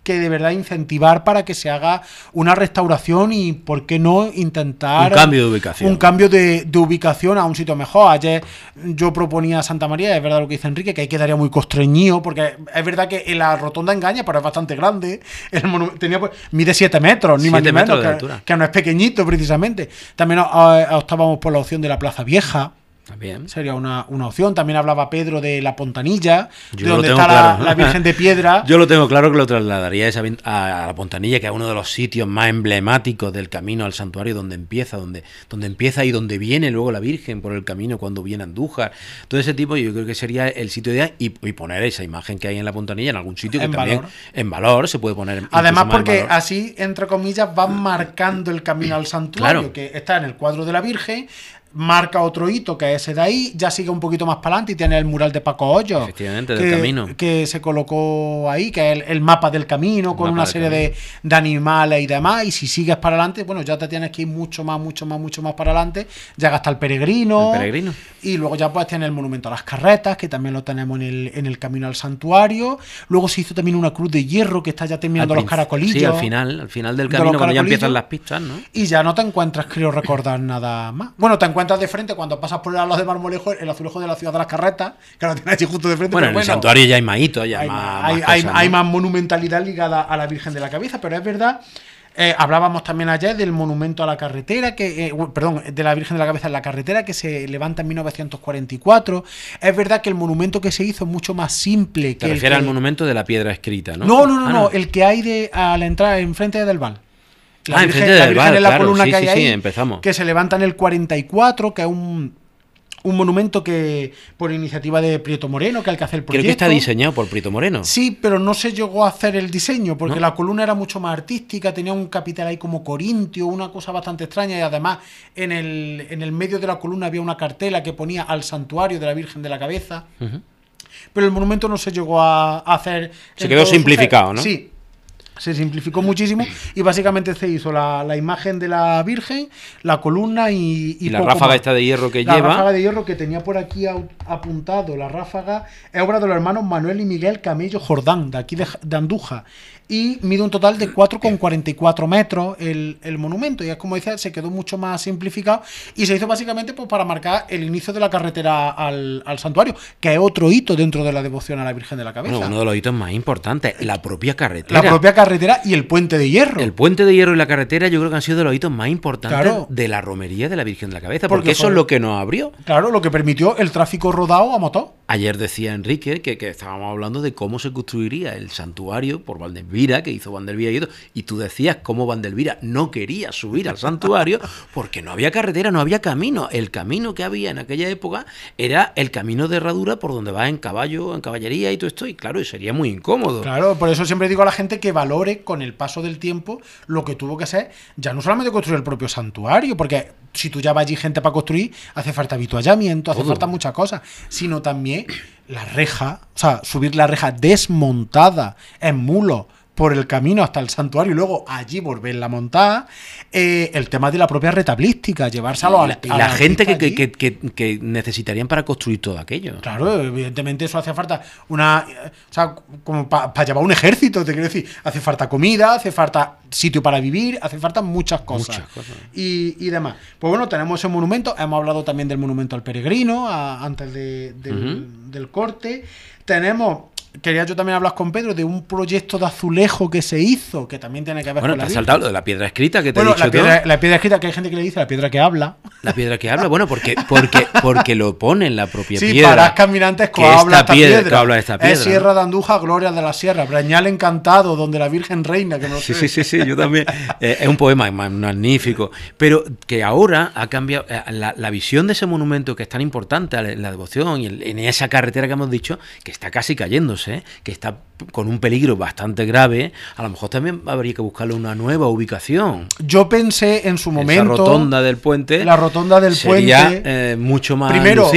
[SPEAKER 2] que de verdad incentivar para que se haga una restauración y, ¿por qué no, intentar...
[SPEAKER 3] Un cambio de ubicación.
[SPEAKER 2] Un cambio de, de ubicación a un sitio mejor. Ayer yo proponía Santa María, es verdad lo que dice Enrique, que ahí quedaría muy constreñido, porque es verdad que en la rotonda engaña, pero es bastante grande. El monum- tenía, pues, mide siete metros, ni más ni menos, que, que no es pequeñito precisamente. También optábamos por la opción de la Plaza Vieja.
[SPEAKER 3] También.
[SPEAKER 2] Sería una, una opción. También hablaba Pedro de la Pontanilla,
[SPEAKER 3] Yo
[SPEAKER 2] de donde
[SPEAKER 3] tengo
[SPEAKER 2] está
[SPEAKER 3] claro.
[SPEAKER 2] la, la Virgen de Piedra.
[SPEAKER 3] Yo lo tengo claro que lo trasladaría esa, a, a la Pontanilla, que es uno de los sitios más emblemáticos del camino al santuario, donde empieza, donde, donde empieza y donde viene luego la Virgen por el camino cuando viene a Andújar. Todo ese tipo, yo creo que sería el sitio ideal, y, y poner esa imagen que hay en la Pontanilla en algún sitio que
[SPEAKER 2] En
[SPEAKER 3] también
[SPEAKER 2] valor.
[SPEAKER 3] en valor se puede poner.
[SPEAKER 2] Además,
[SPEAKER 3] más en
[SPEAKER 2] porque
[SPEAKER 3] valor.
[SPEAKER 2] así, entre comillas, van marcando el camino al santuario,
[SPEAKER 3] Claro.
[SPEAKER 2] que está en el cuadro de la Virgen, marca otro hito que es ese de ahí, ya sigue un poquito más para adelante y tiene el mural de Paco Hoyos.
[SPEAKER 3] Efectivamente,
[SPEAKER 2] que,
[SPEAKER 3] del camino.
[SPEAKER 2] Que se colocó ahí, que es el, el mapa del camino, con una serie de, de animales y demás. Y si sigues para adelante, bueno, ya te tienes que ir mucho más, mucho más, mucho más para adelante. Llega hasta el Peregrino.
[SPEAKER 3] El Peregrino.
[SPEAKER 2] Y luego ya pues tiene el monumento a las carretas, que también lo tenemos en el, en el camino al santuario. Luego se hizo también una cruz de hierro que está ya terminando
[SPEAKER 3] Al
[SPEAKER 2] los caracolillos.
[SPEAKER 3] Sí, al final, al final del
[SPEAKER 2] de
[SPEAKER 3] camino,
[SPEAKER 2] los
[SPEAKER 3] cuando ya
[SPEAKER 2] caracolillos.
[SPEAKER 3] empiezan las pistas, ¿no?
[SPEAKER 2] Y ya no te encuentras, creo recordar, nada más. Bueno, te encuentras de frente cuando pasas por el Alas de Marmolejo, el azulejo de la ciudad de las carretas, que lo tienes allí justo de frente.
[SPEAKER 3] Bueno,
[SPEAKER 2] pero
[SPEAKER 3] en
[SPEAKER 2] bueno,
[SPEAKER 3] el santuario ya hay más hitos, ya
[SPEAKER 2] hay,
[SPEAKER 3] más,
[SPEAKER 2] más,
[SPEAKER 3] más
[SPEAKER 2] hay,
[SPEAKER 3] cosas,
[SPEAKER 2] hay,
[SPEAKER 3] ¿no?
[SPEAKER 2] hay más monumentalidad ligada a la Virgen de la Cabeza, pero es verdad. Eh, hablábamos también ayer del monumento a la carretera, que eh, perdón, de la Virgen de la Cabeza en la carretera, que se levanta en mil novecientos cuarenta y cuatro. Es verdad que el monumento que se hizo es mucho más simple.
[SPEAKER 3] Te
[SPEAKER 2] que
[SPEAKER 3] refieres
[SPEAKER 2] el que...
[SPEAKER 3] al monumento de la piedra escrita, ¿no?
[SPEAKER 2] No, no, no,
[SPEAKER 3] Ah,
[SPEAKER 2] no, el que hay de a la entrada enfrente del Val. La
[SPEAKER 3] Ah,
[SPEAKER 2] Virgen,
[SPEAKER 3] enfrente
[SPEAKER 2] la
[SPEAKER 3] del
[SPEAKER 2] Virgen
[SPEAKER 3] Val,
[SPEAKER 2] en la
[SPEAKER 3] claro,
[SPEAKER 2] columna
[SPEAKER 3] sí,
[SPEAKER 2] que hay
[SPEAKER 3] sí,
[SPEAKER 2] ahí,
[SPEAKER 3] sí, empezamos.
[SPEAKER 2] que se levanta en el cuarenta y cuatro, que es un, un monumento que por iniciativa de Prieto Moreno, que es el que hace el proyecto.
[SPEAKER 3] Creo que está diseñado por Prieto Moreno.
[SPEAKER 2] Sí, pero no se llegó a hacer el diseño, porque
[SPEAKER 3] ¿No?
[SPEAKER 2] la columna era mucho más artística, tenía un capitel ahí como corintio, una cosa bastante extraña, y además en el, en el medio de la columna había una cartela que ponía al santuario de la Virgen de la Cabeza.
[SPEAKER 3] Uh-huh.
[SPEAKER 2] Pero el monumento no se llegó a hacer.
[SPEAKER 3] Se quedó simplificado, ¿no?
[SPEAKER 2] Sí. Se simplificó muchísimo y básicamente se hizo la, la imagen de la Virgen, la columna y, y
[SPEAKER 3] Y la
[SPEAKER 2] poco
[SPEAKER 3] ráfaga
[SPEAKER 2] más.
[SPEAKER 3] esta de hierro que
[SPEAKER 2] la
[SPEAKER 3] lleva.
[SPEAKER 2] La ráfaga de hierro que tenía por aquí au- apuntado, la ráfaga es obra de los hermanos Manuel y Miguel Camello Jordán, de aquí de, de Andújar. Y mide un total de cuatro coma cuarenta y cuatro metros el, el monumento. Y es como decía, se quedó mucho más simplificado y se hizo básicamente pues, para marcar el inicio de la carretera al, al santuario, que es otro hito dentro de la devoción a la Virgen de la Cabeza.
[SPEAKER 3] Bueno, uno de los hitos más importantes, la propia carretera.
[SPEAKER 2] La propia carretera y el puente de hierro.
[SPEAKER 3] El puente de hierro y la carretera yo creo que han sido de los hitos más importantes
[SPEAKER 2] Claro.
[SPEAKER 3] de la romería de la Virgen de la Cabeza, porque,
[SPEAKER 2] Porque
[SPEAKER 3] eso
[SPEAKER 2] fue-
[SPEAKER 3] es lo que nos abrió.
[SPEAKER 2] Claro, lo que permitió el tráfico rodado a motor.
[SPEAKER 3] Ayer decía Enrique que, que estábamos hablando de cómo se construiría el santuario por Valdelvira, que hizo Valdelvira y todo, y tú decías cómo Valdelvira no quería subir al santuario porque no había carretera, no había camino. El camino que había en aquella época era el camino de herradura por donde vas en caballo, en caballería y todo esto, y claro, y sería muy incómodo.
[SPEAKER 2] Claro, por eso siempre digo a la gente que valore con el paso del tiempo lo que tuvo que ser, ya no solamente construir el propio santuario, porque si tú ya vas allí gente para construir, hace falta habituallamiento, hace
[SPEAKER 3] Todo.
[SPEAKER 2] falta muchas cosas, sino también la reja, o sea, subir la reja desmontada en mulo por el camino hasta el santuario y luego allí volverla a montar, eh, el tema de la propia retablística, llevárselo a
[SPEAKER 3] Y
[SPEAKER 2] la,
[SPEAKER 3] la, y
[SPEAKER 2] a
[SPEAKER 3] la
[SPEAKER 2] la
[SPEAKER 3] gente que,
[SPEAKER 2] artista
[SPEAKER 3] que,
[SPEAKER 2] allí.
[SPEAKER 3] que, que- que necesitarían para construir todo aquello.
[SPEAKER 2] Claro, evidentemente eso hace falta una, eh, o sea, como para llevar un ejército, te quiero decir, hace falta comida, hace falta sitio para vivir, hace falta muchas cosas.
[SPEAKER 3] Muchas cosas.
[SPEAKER 2] Y, y demás. Pues bueno, tenemos ese monumento, hemos hablado también del monumento al peregrino, a- antes de- del,
[SPEAKER 3] Ujú.
[SPEAKER 2] del corte. Tenemos, quería yo también hablar con Pedro de un proyecto de azulejo que se hizo, que también tiene que ver
[SPEAKER 3] Bueno,
[SPEAKER 2] con
[SPEAKER 3] te
[SPEAKER 2] la
[SPEAKER 3] has
[SPEAKER 2] Virgen.
[SPEAKER 3] saltado lo de la piedra escrita que te
[SPEAKER 2] Bueno,
[SPEAKER 3] he dicho
[SPEAKER 2] la piedra,
[SPEAKER 3] todo.
[SPEAKER 2] la piedra escrita, que hay gente que le dice la piedra que habla.
[SPEAKER 3] La piedra que habla, bueno, porque, porque, porque lo pone en la propia
[SPEAKER 2] Sí,
[SPEAKER 3] piedra.
[SPEAKER 2] para las caminantes que
[SPEAKER 3] que
[SPEAKER 2] habla
[SPEAKER 3] esta
[SPEAKER 2] esta
[SPEAKER 3] piedra-
[SPEAKER 2] piedra.
[SPEAKER 3] que habla esta piedra,
[SPEAKER 2] Es Sierra
[SPEAKER 3] ¿no?
[SPEAKER 2] de Andújar, Gloria de la Sierra, Brañal encantado, donde la Virgen reina, que no
[SPEAKER 3] Sí,
[SPEAKER 2] sé.
[SPEAKER 3] sí, sí, sí, yo también. Eh, es un poema ma- magnífico. Pero que ahora ha cambiado eh, la, la visión de ese monumento que es tan importante en la devoción y en, en esa carretera que hemos dicho, que está casi cayéndose, ¿eh? Que está con un peligro bastante grave. A lo mejor también habría que buscarle una nueva ubicación.
[SPEAKER 2] Yo pensé en su momento.
[SPEAKER 3] Esa rotonda del puente.
[SPEAKER 2] La rotonda del
[SPEAKER 3] sería,
[SPEAKER 2] puente.
[SPEAKER 3] eh, mucho más
[SPEAKER 2] Primero,
[SPEAKER 3] lucido.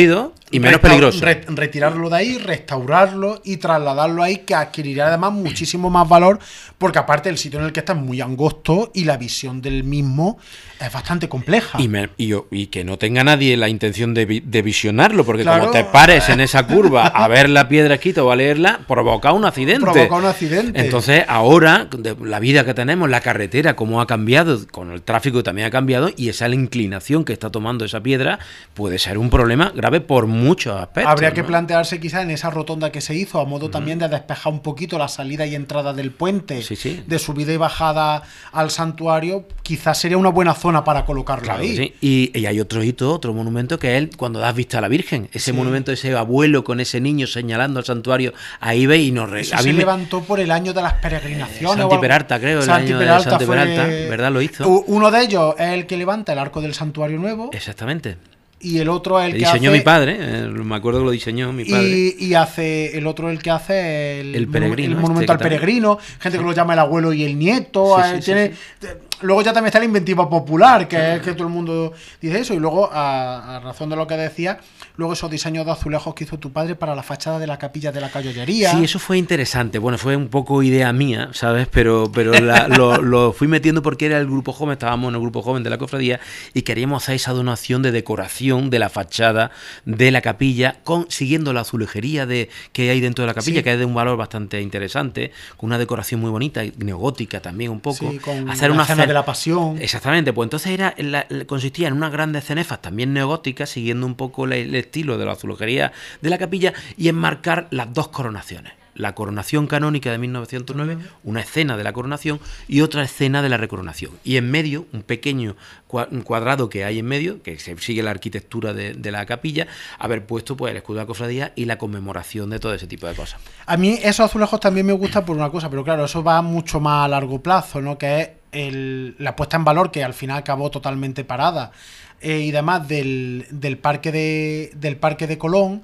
[SPEAKER 3] Y menos peligroso.
[SPEAKER 2] Re, retirarlo de ahí, restaurarlo y trasladarlo ahí, que adquirirá además muchísimo más valor, porque aparte el sitio en el que está es muy angosto y la visión del mismo es bastante compleja.
[SPEAKER 3] Y, me, y, y que no tenga nadie la intención de, de visionarlo, porque
[SPEAKER 2] claro,
[SPEAKER 3] como te pares en esa curva a ver la piedra escrita o a leerla, provoca un accidente.
[SPEAKER 2] Provoca un accidente.
[SPEAKER 3] Entonces ahora, la vida que tenemos, la carretera, cómo ha cambiado, con el tráfico también ha cambiado, y esa la inclinación que está tomando esa piedra puede ser un problema grave por muchos aspectos.
[SPEAKER 2] Habría que
[SPEAKER 3] ¿no?
[SPEAKER 2] plantearse quizás en esa rotonda que se hizo, a modo uh-huh. también de despejar un poquito la salida y entrada del puente,
[SPEAKER 3] sí, sí.
[SPEAKER 2] de subida y bajada al santuario, quizás sería una buena zona para colocarlo
[SPEAKER 3] claro
[SPEAKER 2] ahí.
[SPEAKER 3] Sí. Y, y hay otro hito, otro monumento, que es el, cuando das vista a la Virgen, ese sí. monumento, ese abuelo con ese niño señalando al santuario, ahí ve y nos... Re...
[SPEAKER 2] Eso
[SPEAKER 3] a mí
[SPEAKER 2] se
[SPEAKER 3] me...
[SPEAKER 2] levantó por el año de las peregrinaciones.
[SPEAKER 3] Santi Peralta, creo, el año de Santi Peralta, ¿verdad? Lo hizo.
[SPEAKER 2] Uno de ellos es el que levanta el arco del santuario nuevo.
[SPEAKER 3] Exactamente.
[SPEAKER 2] Y el otro es el
[SPEAKER 3] que
[SPEAKER 2] diseñó
[SPEAKER 3] hace... mi padre, eh, me acuerdo que lo diseñó mi padre.
[SPEAKER 2] Y, y hace el otro el que hace el,
[SPEAKER 3] el peregrino,
[SPEAKER 2] el monumento este al peregrino, gente que lo llama el abuelo y el nieto. Sí, sí, tiene, sí, sí. Luego ya también está la inventiva popular, que sí. es que todo el mundo dice eso. Y luego, a, a razón de lo que decía, luego esos diseños de azulejos que hizo tu padre para la fachada de la capilla de la Caballería.
[SPEAKER 3] Sí, eso fue interesante. Bueno, fue un poco idea mía, ¿sabes? Pero, pero la, lo, lo fui metiendo porque era el grupo joven, estábamos en el grupo joven de la cofradía y queríamos hacer esa donación de decoración de la fachada de la capilla, con, siguiendo la azulejería de, que hay dentro de la capilla, sí. que es de un valor bastante interesante, con una decoración muy bonita, neogótica también un poco.
[SPEAKER 2] Sí, con
[SPEAKER 3] hacer
[SPEAKER 2] la
[SPEAKER 3] una
[SPEAKER 2] cena de la pasión.
[SPEAKER 3] Exactamente, pues entonces era la, consistía en unas grandes cenefas también neogóticas, siguiendo un poco la, el estilo de la azulejería de la capilla, y enmarcar las dos coronaciones. La coronación canónica de mil novecientos nueve, una escena de la coronación y otra escena de la recoronación. Y en medio, un pequeño cuadrado que hay en medio, que se sigue la arquitectura de, de la capilla, haber puesto pues el escudo de la cofradía y la conmemoración de todo ese tipo de cosas.
[SPEAKER 2] A mí esos azulejos también me gustan por una cosa, pero claro, eso va mucho más a largo plazo, ¿no? Que es el, la puesta en valor, que al final acabó totalmente parada, eh, y demás del, del, parque de, del parque de Colón.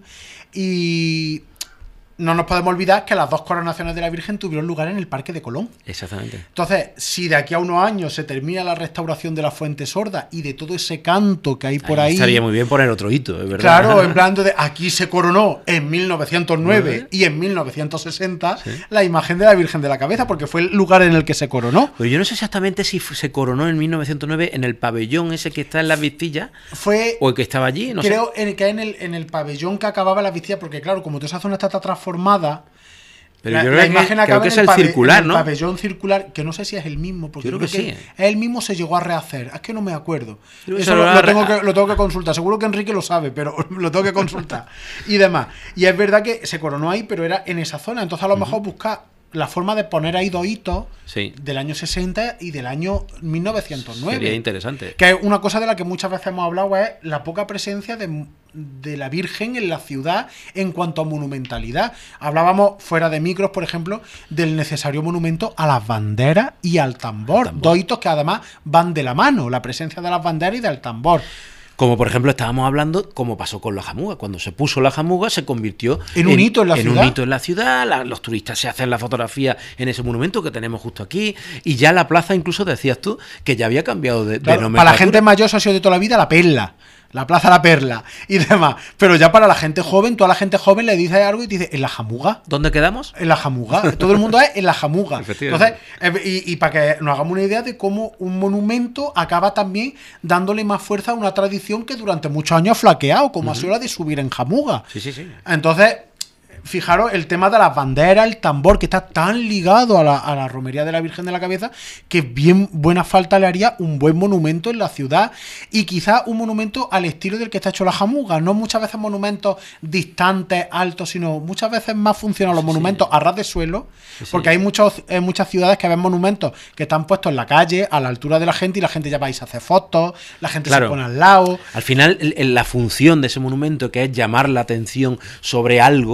[SPEAKER 2] Y... no nos podemos olvidar que las dos coronaciones de la Virgen tuvieron lugar en el Parque de Colón.
[SPEAKER 3] Exactamente.
[SPEAKER 2] Entonces, si de aquí a unos años se termina la restauración de la Fuente Sorda y de todo ese canto que hay por ahí... ahí
[SPEAKER 3] estaría muy bien poner otro hito, es verdad.
[SPEAKER 2] Claro, en plan de aquí se coronó en mil novecientos nueve ¿Eh? y en mil novecientos sesenta ¿Sí? la imagen de la Virgen de la Cabeza, porque fue el lugar en el que se coronó.
[SPEAKER 3] Pues yo no sé exactamente si se coronó en mil novecientos nueve en el pabellón ese que está en las Vistillas,
[SPEAKER 2] fue,
[SPEAKER 3] o el que estaba allí, no
[SPEAKER 2] creo
[SPEAKER 3] sé.
[SPEAKER 2] Creo que en el, en el pabellón que acaba las Vistillas, porque claro, como toda esa zona está transformada formada.
[SPEAKER 3] Pero la, yo creo, la imagen que, creo que es el, el circular,
[SPEAKER 2] el
[SPEAKER 3] ¿no?
[SPEAKER 2] pabellón circular, que no sé si es el mismo, porque
[SPEAKER 3] yo creo, creo que, que sí.
[SPEAKER 2] el mismo se llegó a rehacer. Es que no me acuerdo.
[SPEAKER 3] Creo
[SPEAKER 2] Eso lo, lo, tengo que, lo tengo que consultar. Seguro que Enrique lo sabe, pero lo tengo que consultar. Y demás. Y es verdad que se coronó ahí, pero era en esa zona. Entonces a lo uh-huh. mejor buscar la forma de poner ahí dos hitos
[SPEAKER 3] sí.
[SPEAKER 2] del año sesenta y del año mil novecientos nueve.
[SPEAKER 3] Sería interesante.
[SPEAKER 2] Que es una cosa de la que muchas veces hemos hablado, es la poca presencia de, de la Virgen en la ciudad en cuanto a monumentalidad. Hablábamos fuera de micros, por ejemplo, del necesario monumento a las banderas y al tambor. tambor. Dos hitos que además van de la mano, la presencia de las banderas y del tambor.
[SPEAKER 3] Como por ejemplo estábamos hablando, como pasó con la jamuga. Cuando se puso la jamuga se convirtió
[SPEAKER 2] en un en, hito en la
[SPEAKER 3] en
[SPEAKER 2] ciudad.
[SPEAKER 3] Un hito en la ciudad. La, los turistas se hacen la fotografía en ese monumento que tenemos justo aquí. Y ya la plaza, incluso decías tú, que ya había cambiado de,
[SPEAKER 2] claro,
[SPEAKER 3] de nomenclatura.
[SPEAKER 2] Para la gente mayor eso ha sido de toda la vida la perla. La Plaza La Perla y demás. Pero ya para la gente joven, toda la gente joven le dice algo y te dice, ¿en la jamuga?
[SPEAKER 3] ¿Dónde quedamos?
[SPEAKER 2] En la jamuga. Todo el mundo es en la jamuga. Entonces, y, y para que nos hagamos una idea de cómo un monumento acaba también dándole más fuerza a una tradición que durante muchos años ha flaqueado, como uh-huh. ha sido la de subir en jamuga.
[SPEAKER 3] Sí, sí, sí.
[SPEAKER 2] Entonces, fijaros el tema de las banderas, el tambor, que está tan ligado a la, a la romería de la Virgen de la Cabeza, que bien buena falta le haría un buen monumento en la ciudad, y quizás un monumento al estilo del que está hecho la jamuga. No muchas veces monumentos distantes, altos, sino muchas veces más funcionan los monumentos sí. a ras de suelo, sí, sí. porque hay muchos, en muchas ciudades que ven monumentos que están puestos en la calle, a la altura de la gente, y la gente ya va a irse a hacer fotos, la gente claro. se pone al lado.
[SPEAKER 3] Al final, la función de ese monumento, que es llamar la atención sobre algo, sobre un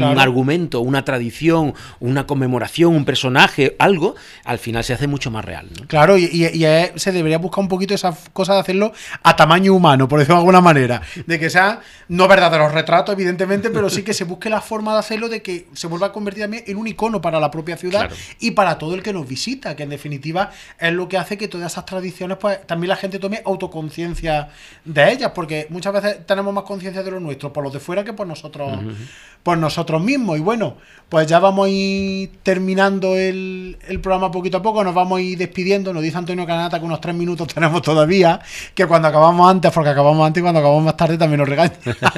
[SPEAKER 3] claro. argumento, una tradición, una conmemoración, un personaje, algo, al final se hace mucho más real, ¿no?
[SPEAKER 2] Claro, y, y, y es, se debería buscar un poquito esa cosa de hacerlo a tamaño humano, por decirlo de alguna manera, de que sea, no verdaderos retratos, evidentemente, pero sí que se busque la forma de hacerlo de que se vuelva a convertir también en un icono para la propia ciudad, claro. y para todo el que nos visita, que en definitiva es lo que hace que todas esas tradiciones, pues también la gente tome autoconciencia de ellas, porque muchas veces tenemos más conciencia de lo nuestro por los de fuera que por nosotros, uh-huh. por nosotros mismos. Y bueno, pues ya vamos a ir terminando el, el programa poquito a poco, nos vamos a ir despidiendo. Nos dice Antonio Canata que unos tres minutos tenemos todavía, que cuando acabamos antes, porque acabamos antes y cuando acabamos más tarde también nos regañan.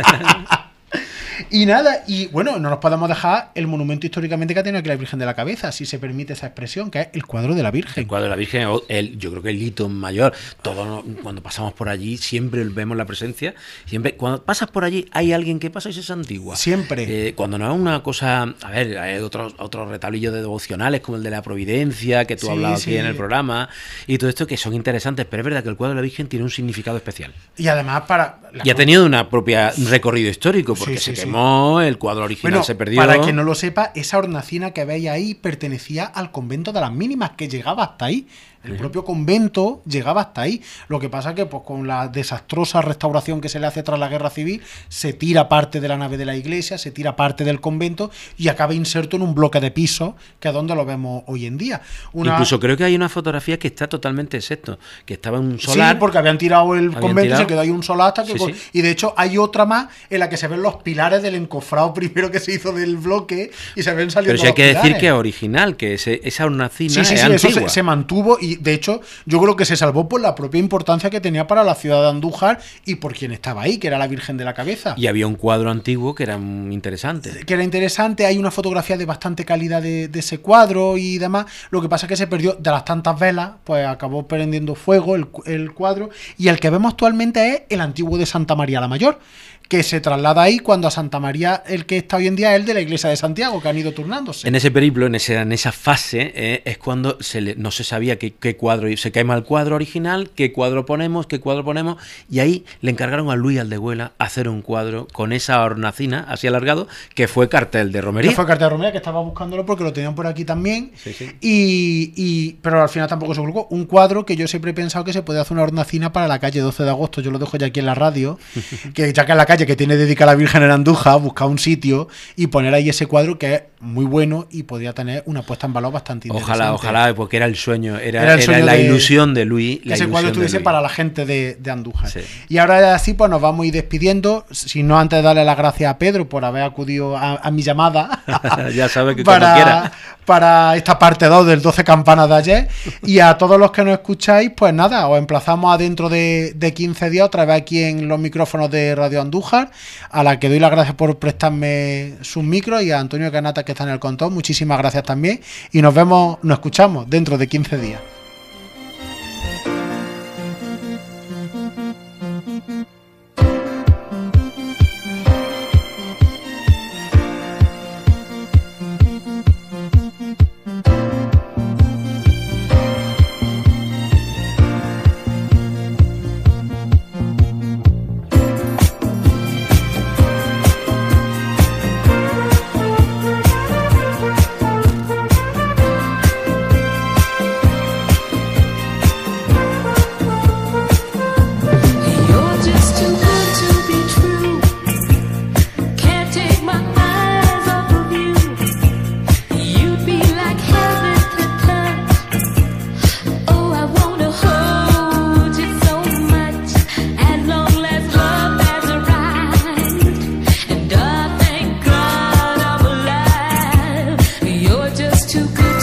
[SPEAKER 2] Y nada, y bueno, no nos podemos dejar el monumento históricamente que ha tenido aquí la Virgen de la Cabeza, si se permite esa expresión, que es el cuadro de la Virgen.
[SPEAKER 3] El cuadro de la Virgen, el, yo creo que el hito mayor. Todos cuando pasamos por allí siempre vemos la presencia. Siempre, cuando pasas por allí hay alguien que pasa y se santigua.
[SPEAKER 2] Siempre.
[SPEAKER 3] Eh, cuando no es una cosa, a ver, hay otros otros retablillos de devocionales como el de la Providencia, que tú sí, has hablado sí. aquí en el programa, y todo esto que son interesantes, pero es verdad que el cuadro de la Virgen tiene un significado especial.
[SPEAKER 2] Y además para...
[SPEAKER 3] Y ha tenido una propia un recorrido histórico, porque sí, sí, se quemó, sí. el cuadro original bueno, se perdió.
[SPEAKER 2] Para quien no lo sepa, esa hornacina que veis ahí pertenecía al convento de las Mínimas, que llegaba hasta ahí. El propio convento llegaba hasta ahí. Lo que pasa que pues con la desastrosa restauración que se le hace tras la guerra civil, se tira parte de la nave de la iglesia, se tira parte del convento y acaba inserto en un bloque de pisos, que es donde lo vemos hoy en día. Una...
[SPEAKER 3] Incluso creo que hay una fotografía que está totalmente excepto, que estaba en un solar.
[SPEAKER 2] Sí, porque habían tirado el habían convento tirado. Y se quedó ahí un solar hasta que... Sí, sí. Y de hecho hay otra más en la que se ven los pilares del encofrado primero que se hizo del bloque y se ven saliendo.
[SPEAKER 3] Pero sí hay
[SPEAKER 2] los
[SPEAKER 3] que
[SPEAKER 2] pilares.
[SPEAKER 3] Decir que es original, que ese, esa hornacina
[SPEAKER 2] sí, sí,
[SPEAKER 3] es
[SPEAKER 2] sí,
[SPEAKER 3] antigua.
[SPEAKER 2] Eso se, se mantuvo y de hecho yo creo que se salvó por la propia importancia que tenía para la ciudad de Andújar y por quien estaba ahí, que era la Virgen de la Cabeza.
[SPEAKER 3] Y había un cuadro antiguo que era interesante.
[SPEAKER 2] Que era interesante, hay una fotografía de bastante calidad de, de ese cuadro y demás. Lo que pasa es que se perdió de las tantas velas, pues acabó prendiendo fuego el, el cuadro. Y el que vemos actualmente es el antiguo de Santa María la Mayor, que se traslada ahí cuando a Santa María, el que está hoy en día es el de la iglesia de Santiago, que han ido turnándose.
[SPEAKER 3] En ese periplo, en, ese, en esa fase, eh, es cuando se le, no se sabía qué, qué cuadro, se quema el cuadro original, qué cuadro ponemos, qué cuadro ponemos, y ahí le encargaron a Luis Aldehuela hacer un cuadro con esa hornacina así alargado, que fue cartel de romería.
[SPEAKER 2] Que fue cartel de romería, que estaba buscándolo porque lo tenían por aquí también,
[SPEAKER 3] sí, sí.
[SPEAKER 2] Y, y pero al final tampoco se colgó. Un cuadro que yo siempre he pensado que se puede hacer una hornacina para la calle doce de agosto, yo lo dejo ya aquí en la radio, que ya que en la calle que tiene dedicada a la Virgen en Andújar, buscar un sitio y poner ahí ese cuadro que es muy bueno y podría tener una puesta en valor bastante interesante.
[SPEAKER 3] Ojalá, ojalá, porque era el sueño, era, era, el sueño era la de, ilusión de Luis.
[SPEAKER 2] Que ese cuadro estuviese para la gente de, de Andújar.
[SPEAKER 3] Sí.
[SPEAKER 2] Y ahora así pues nos vamos a ir despidiendo, si no antes de darle las gracias a Pedro por haber acudido a, a mi llamada.
[SPEAKER 3] Ya sabe que
[SPEAKER 2] para,
[SPEAKER 3] cuando quiera.
[SPEAKER 2] Para esta parte dos del doce campanas de ayer. Y a todos los que nos escucháis, pues nada, os emplazamos a dentro de, de quince días otra vez aquí en los micrófonos de Radio Andújar, a la que doy las gracias por prestarme sus micros, y a Antonio Canata que está en el control, muchísimas gracias también, y nos vemos, nos escuchamos dentro de quince días.
[SPEAKER 5] Too good.